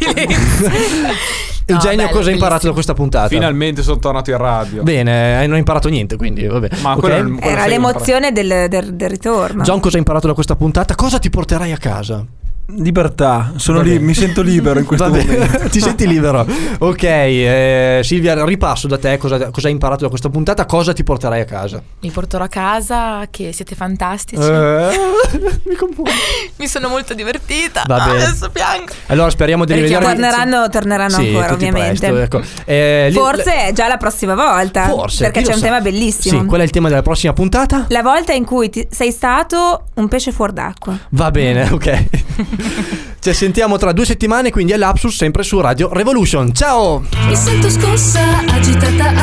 Speaker 1: Eugenio,
Speaker 5: bello,
Speaker 1: cosa hai imparato da questa puntata?
Speaker 5: Finalmente sono tornato in radio.
Speaker 1: Bene, eh, non hai imparato niente, quindi vabbè.
Speaker 5: Ma
Speaker 1: Ok.
Speaker 5: quello è il- quello
Speaker 2: Era
Speaker 5: sei
Speaker 2: l'emozione del, del- del ritorno.
Speaker 1: John, cosa hai imparato da questa puntata? Cosa ti porterai a casa?
Speaker 9: Libertà, sono
Speaker 1: Va
Speaker 9: lì,
Speaker 1: bene.
Speaker 9: mi sento libero in questo
Speaker 1: Va bene.
Speaker 9: momento.
Speaker 1: Ti senti libero? Ok, eh, Silvia, ripasso da te cosa, cosa hai imparato da questa puntata, cosa ti porterai a casa?
Speaker 8: Mi porterò a casa che siete fantastici.
Speaker 1: Eh,
Speaker 8: Mi sono molto divertita.
Speaker 1: Va bene.
Speaker 8: Adesso piango.
Speaker 1: Allora speriamo di
Speaker 2: Perché
Speaker 1: rivedere.
Speaker 2: torneranno, torneranno
Speaker 1: Sì,
Speaker 2: ancora,
Speaker 1: tutti
Speaker 2: ovviamente.
Speaker 1: presto, ecco. Eh, li-
Speaker 2: Forse è già la prossima volta.
Speaker 1: Forse,
Speaker 2: Perché
Speaker 1: chi
Speaker 2: c'è
Speaker 1: lo
Speaker 2: un
Speaker 1: sa.
Speaker 2: tema bellissimo.
Speaker 1: Sì, qual è il tema della prossima puntata?
Speaker 2: La volta in cui ti- sei stato un pesce fuor d'acqua.
Speaker 1: Va bene, ok. Ci sentiamo tra due settimane, quindi è Lapsus sempre su Radio Revolution. Ciao!
Speaker 20: Mi sento scossa, agitata,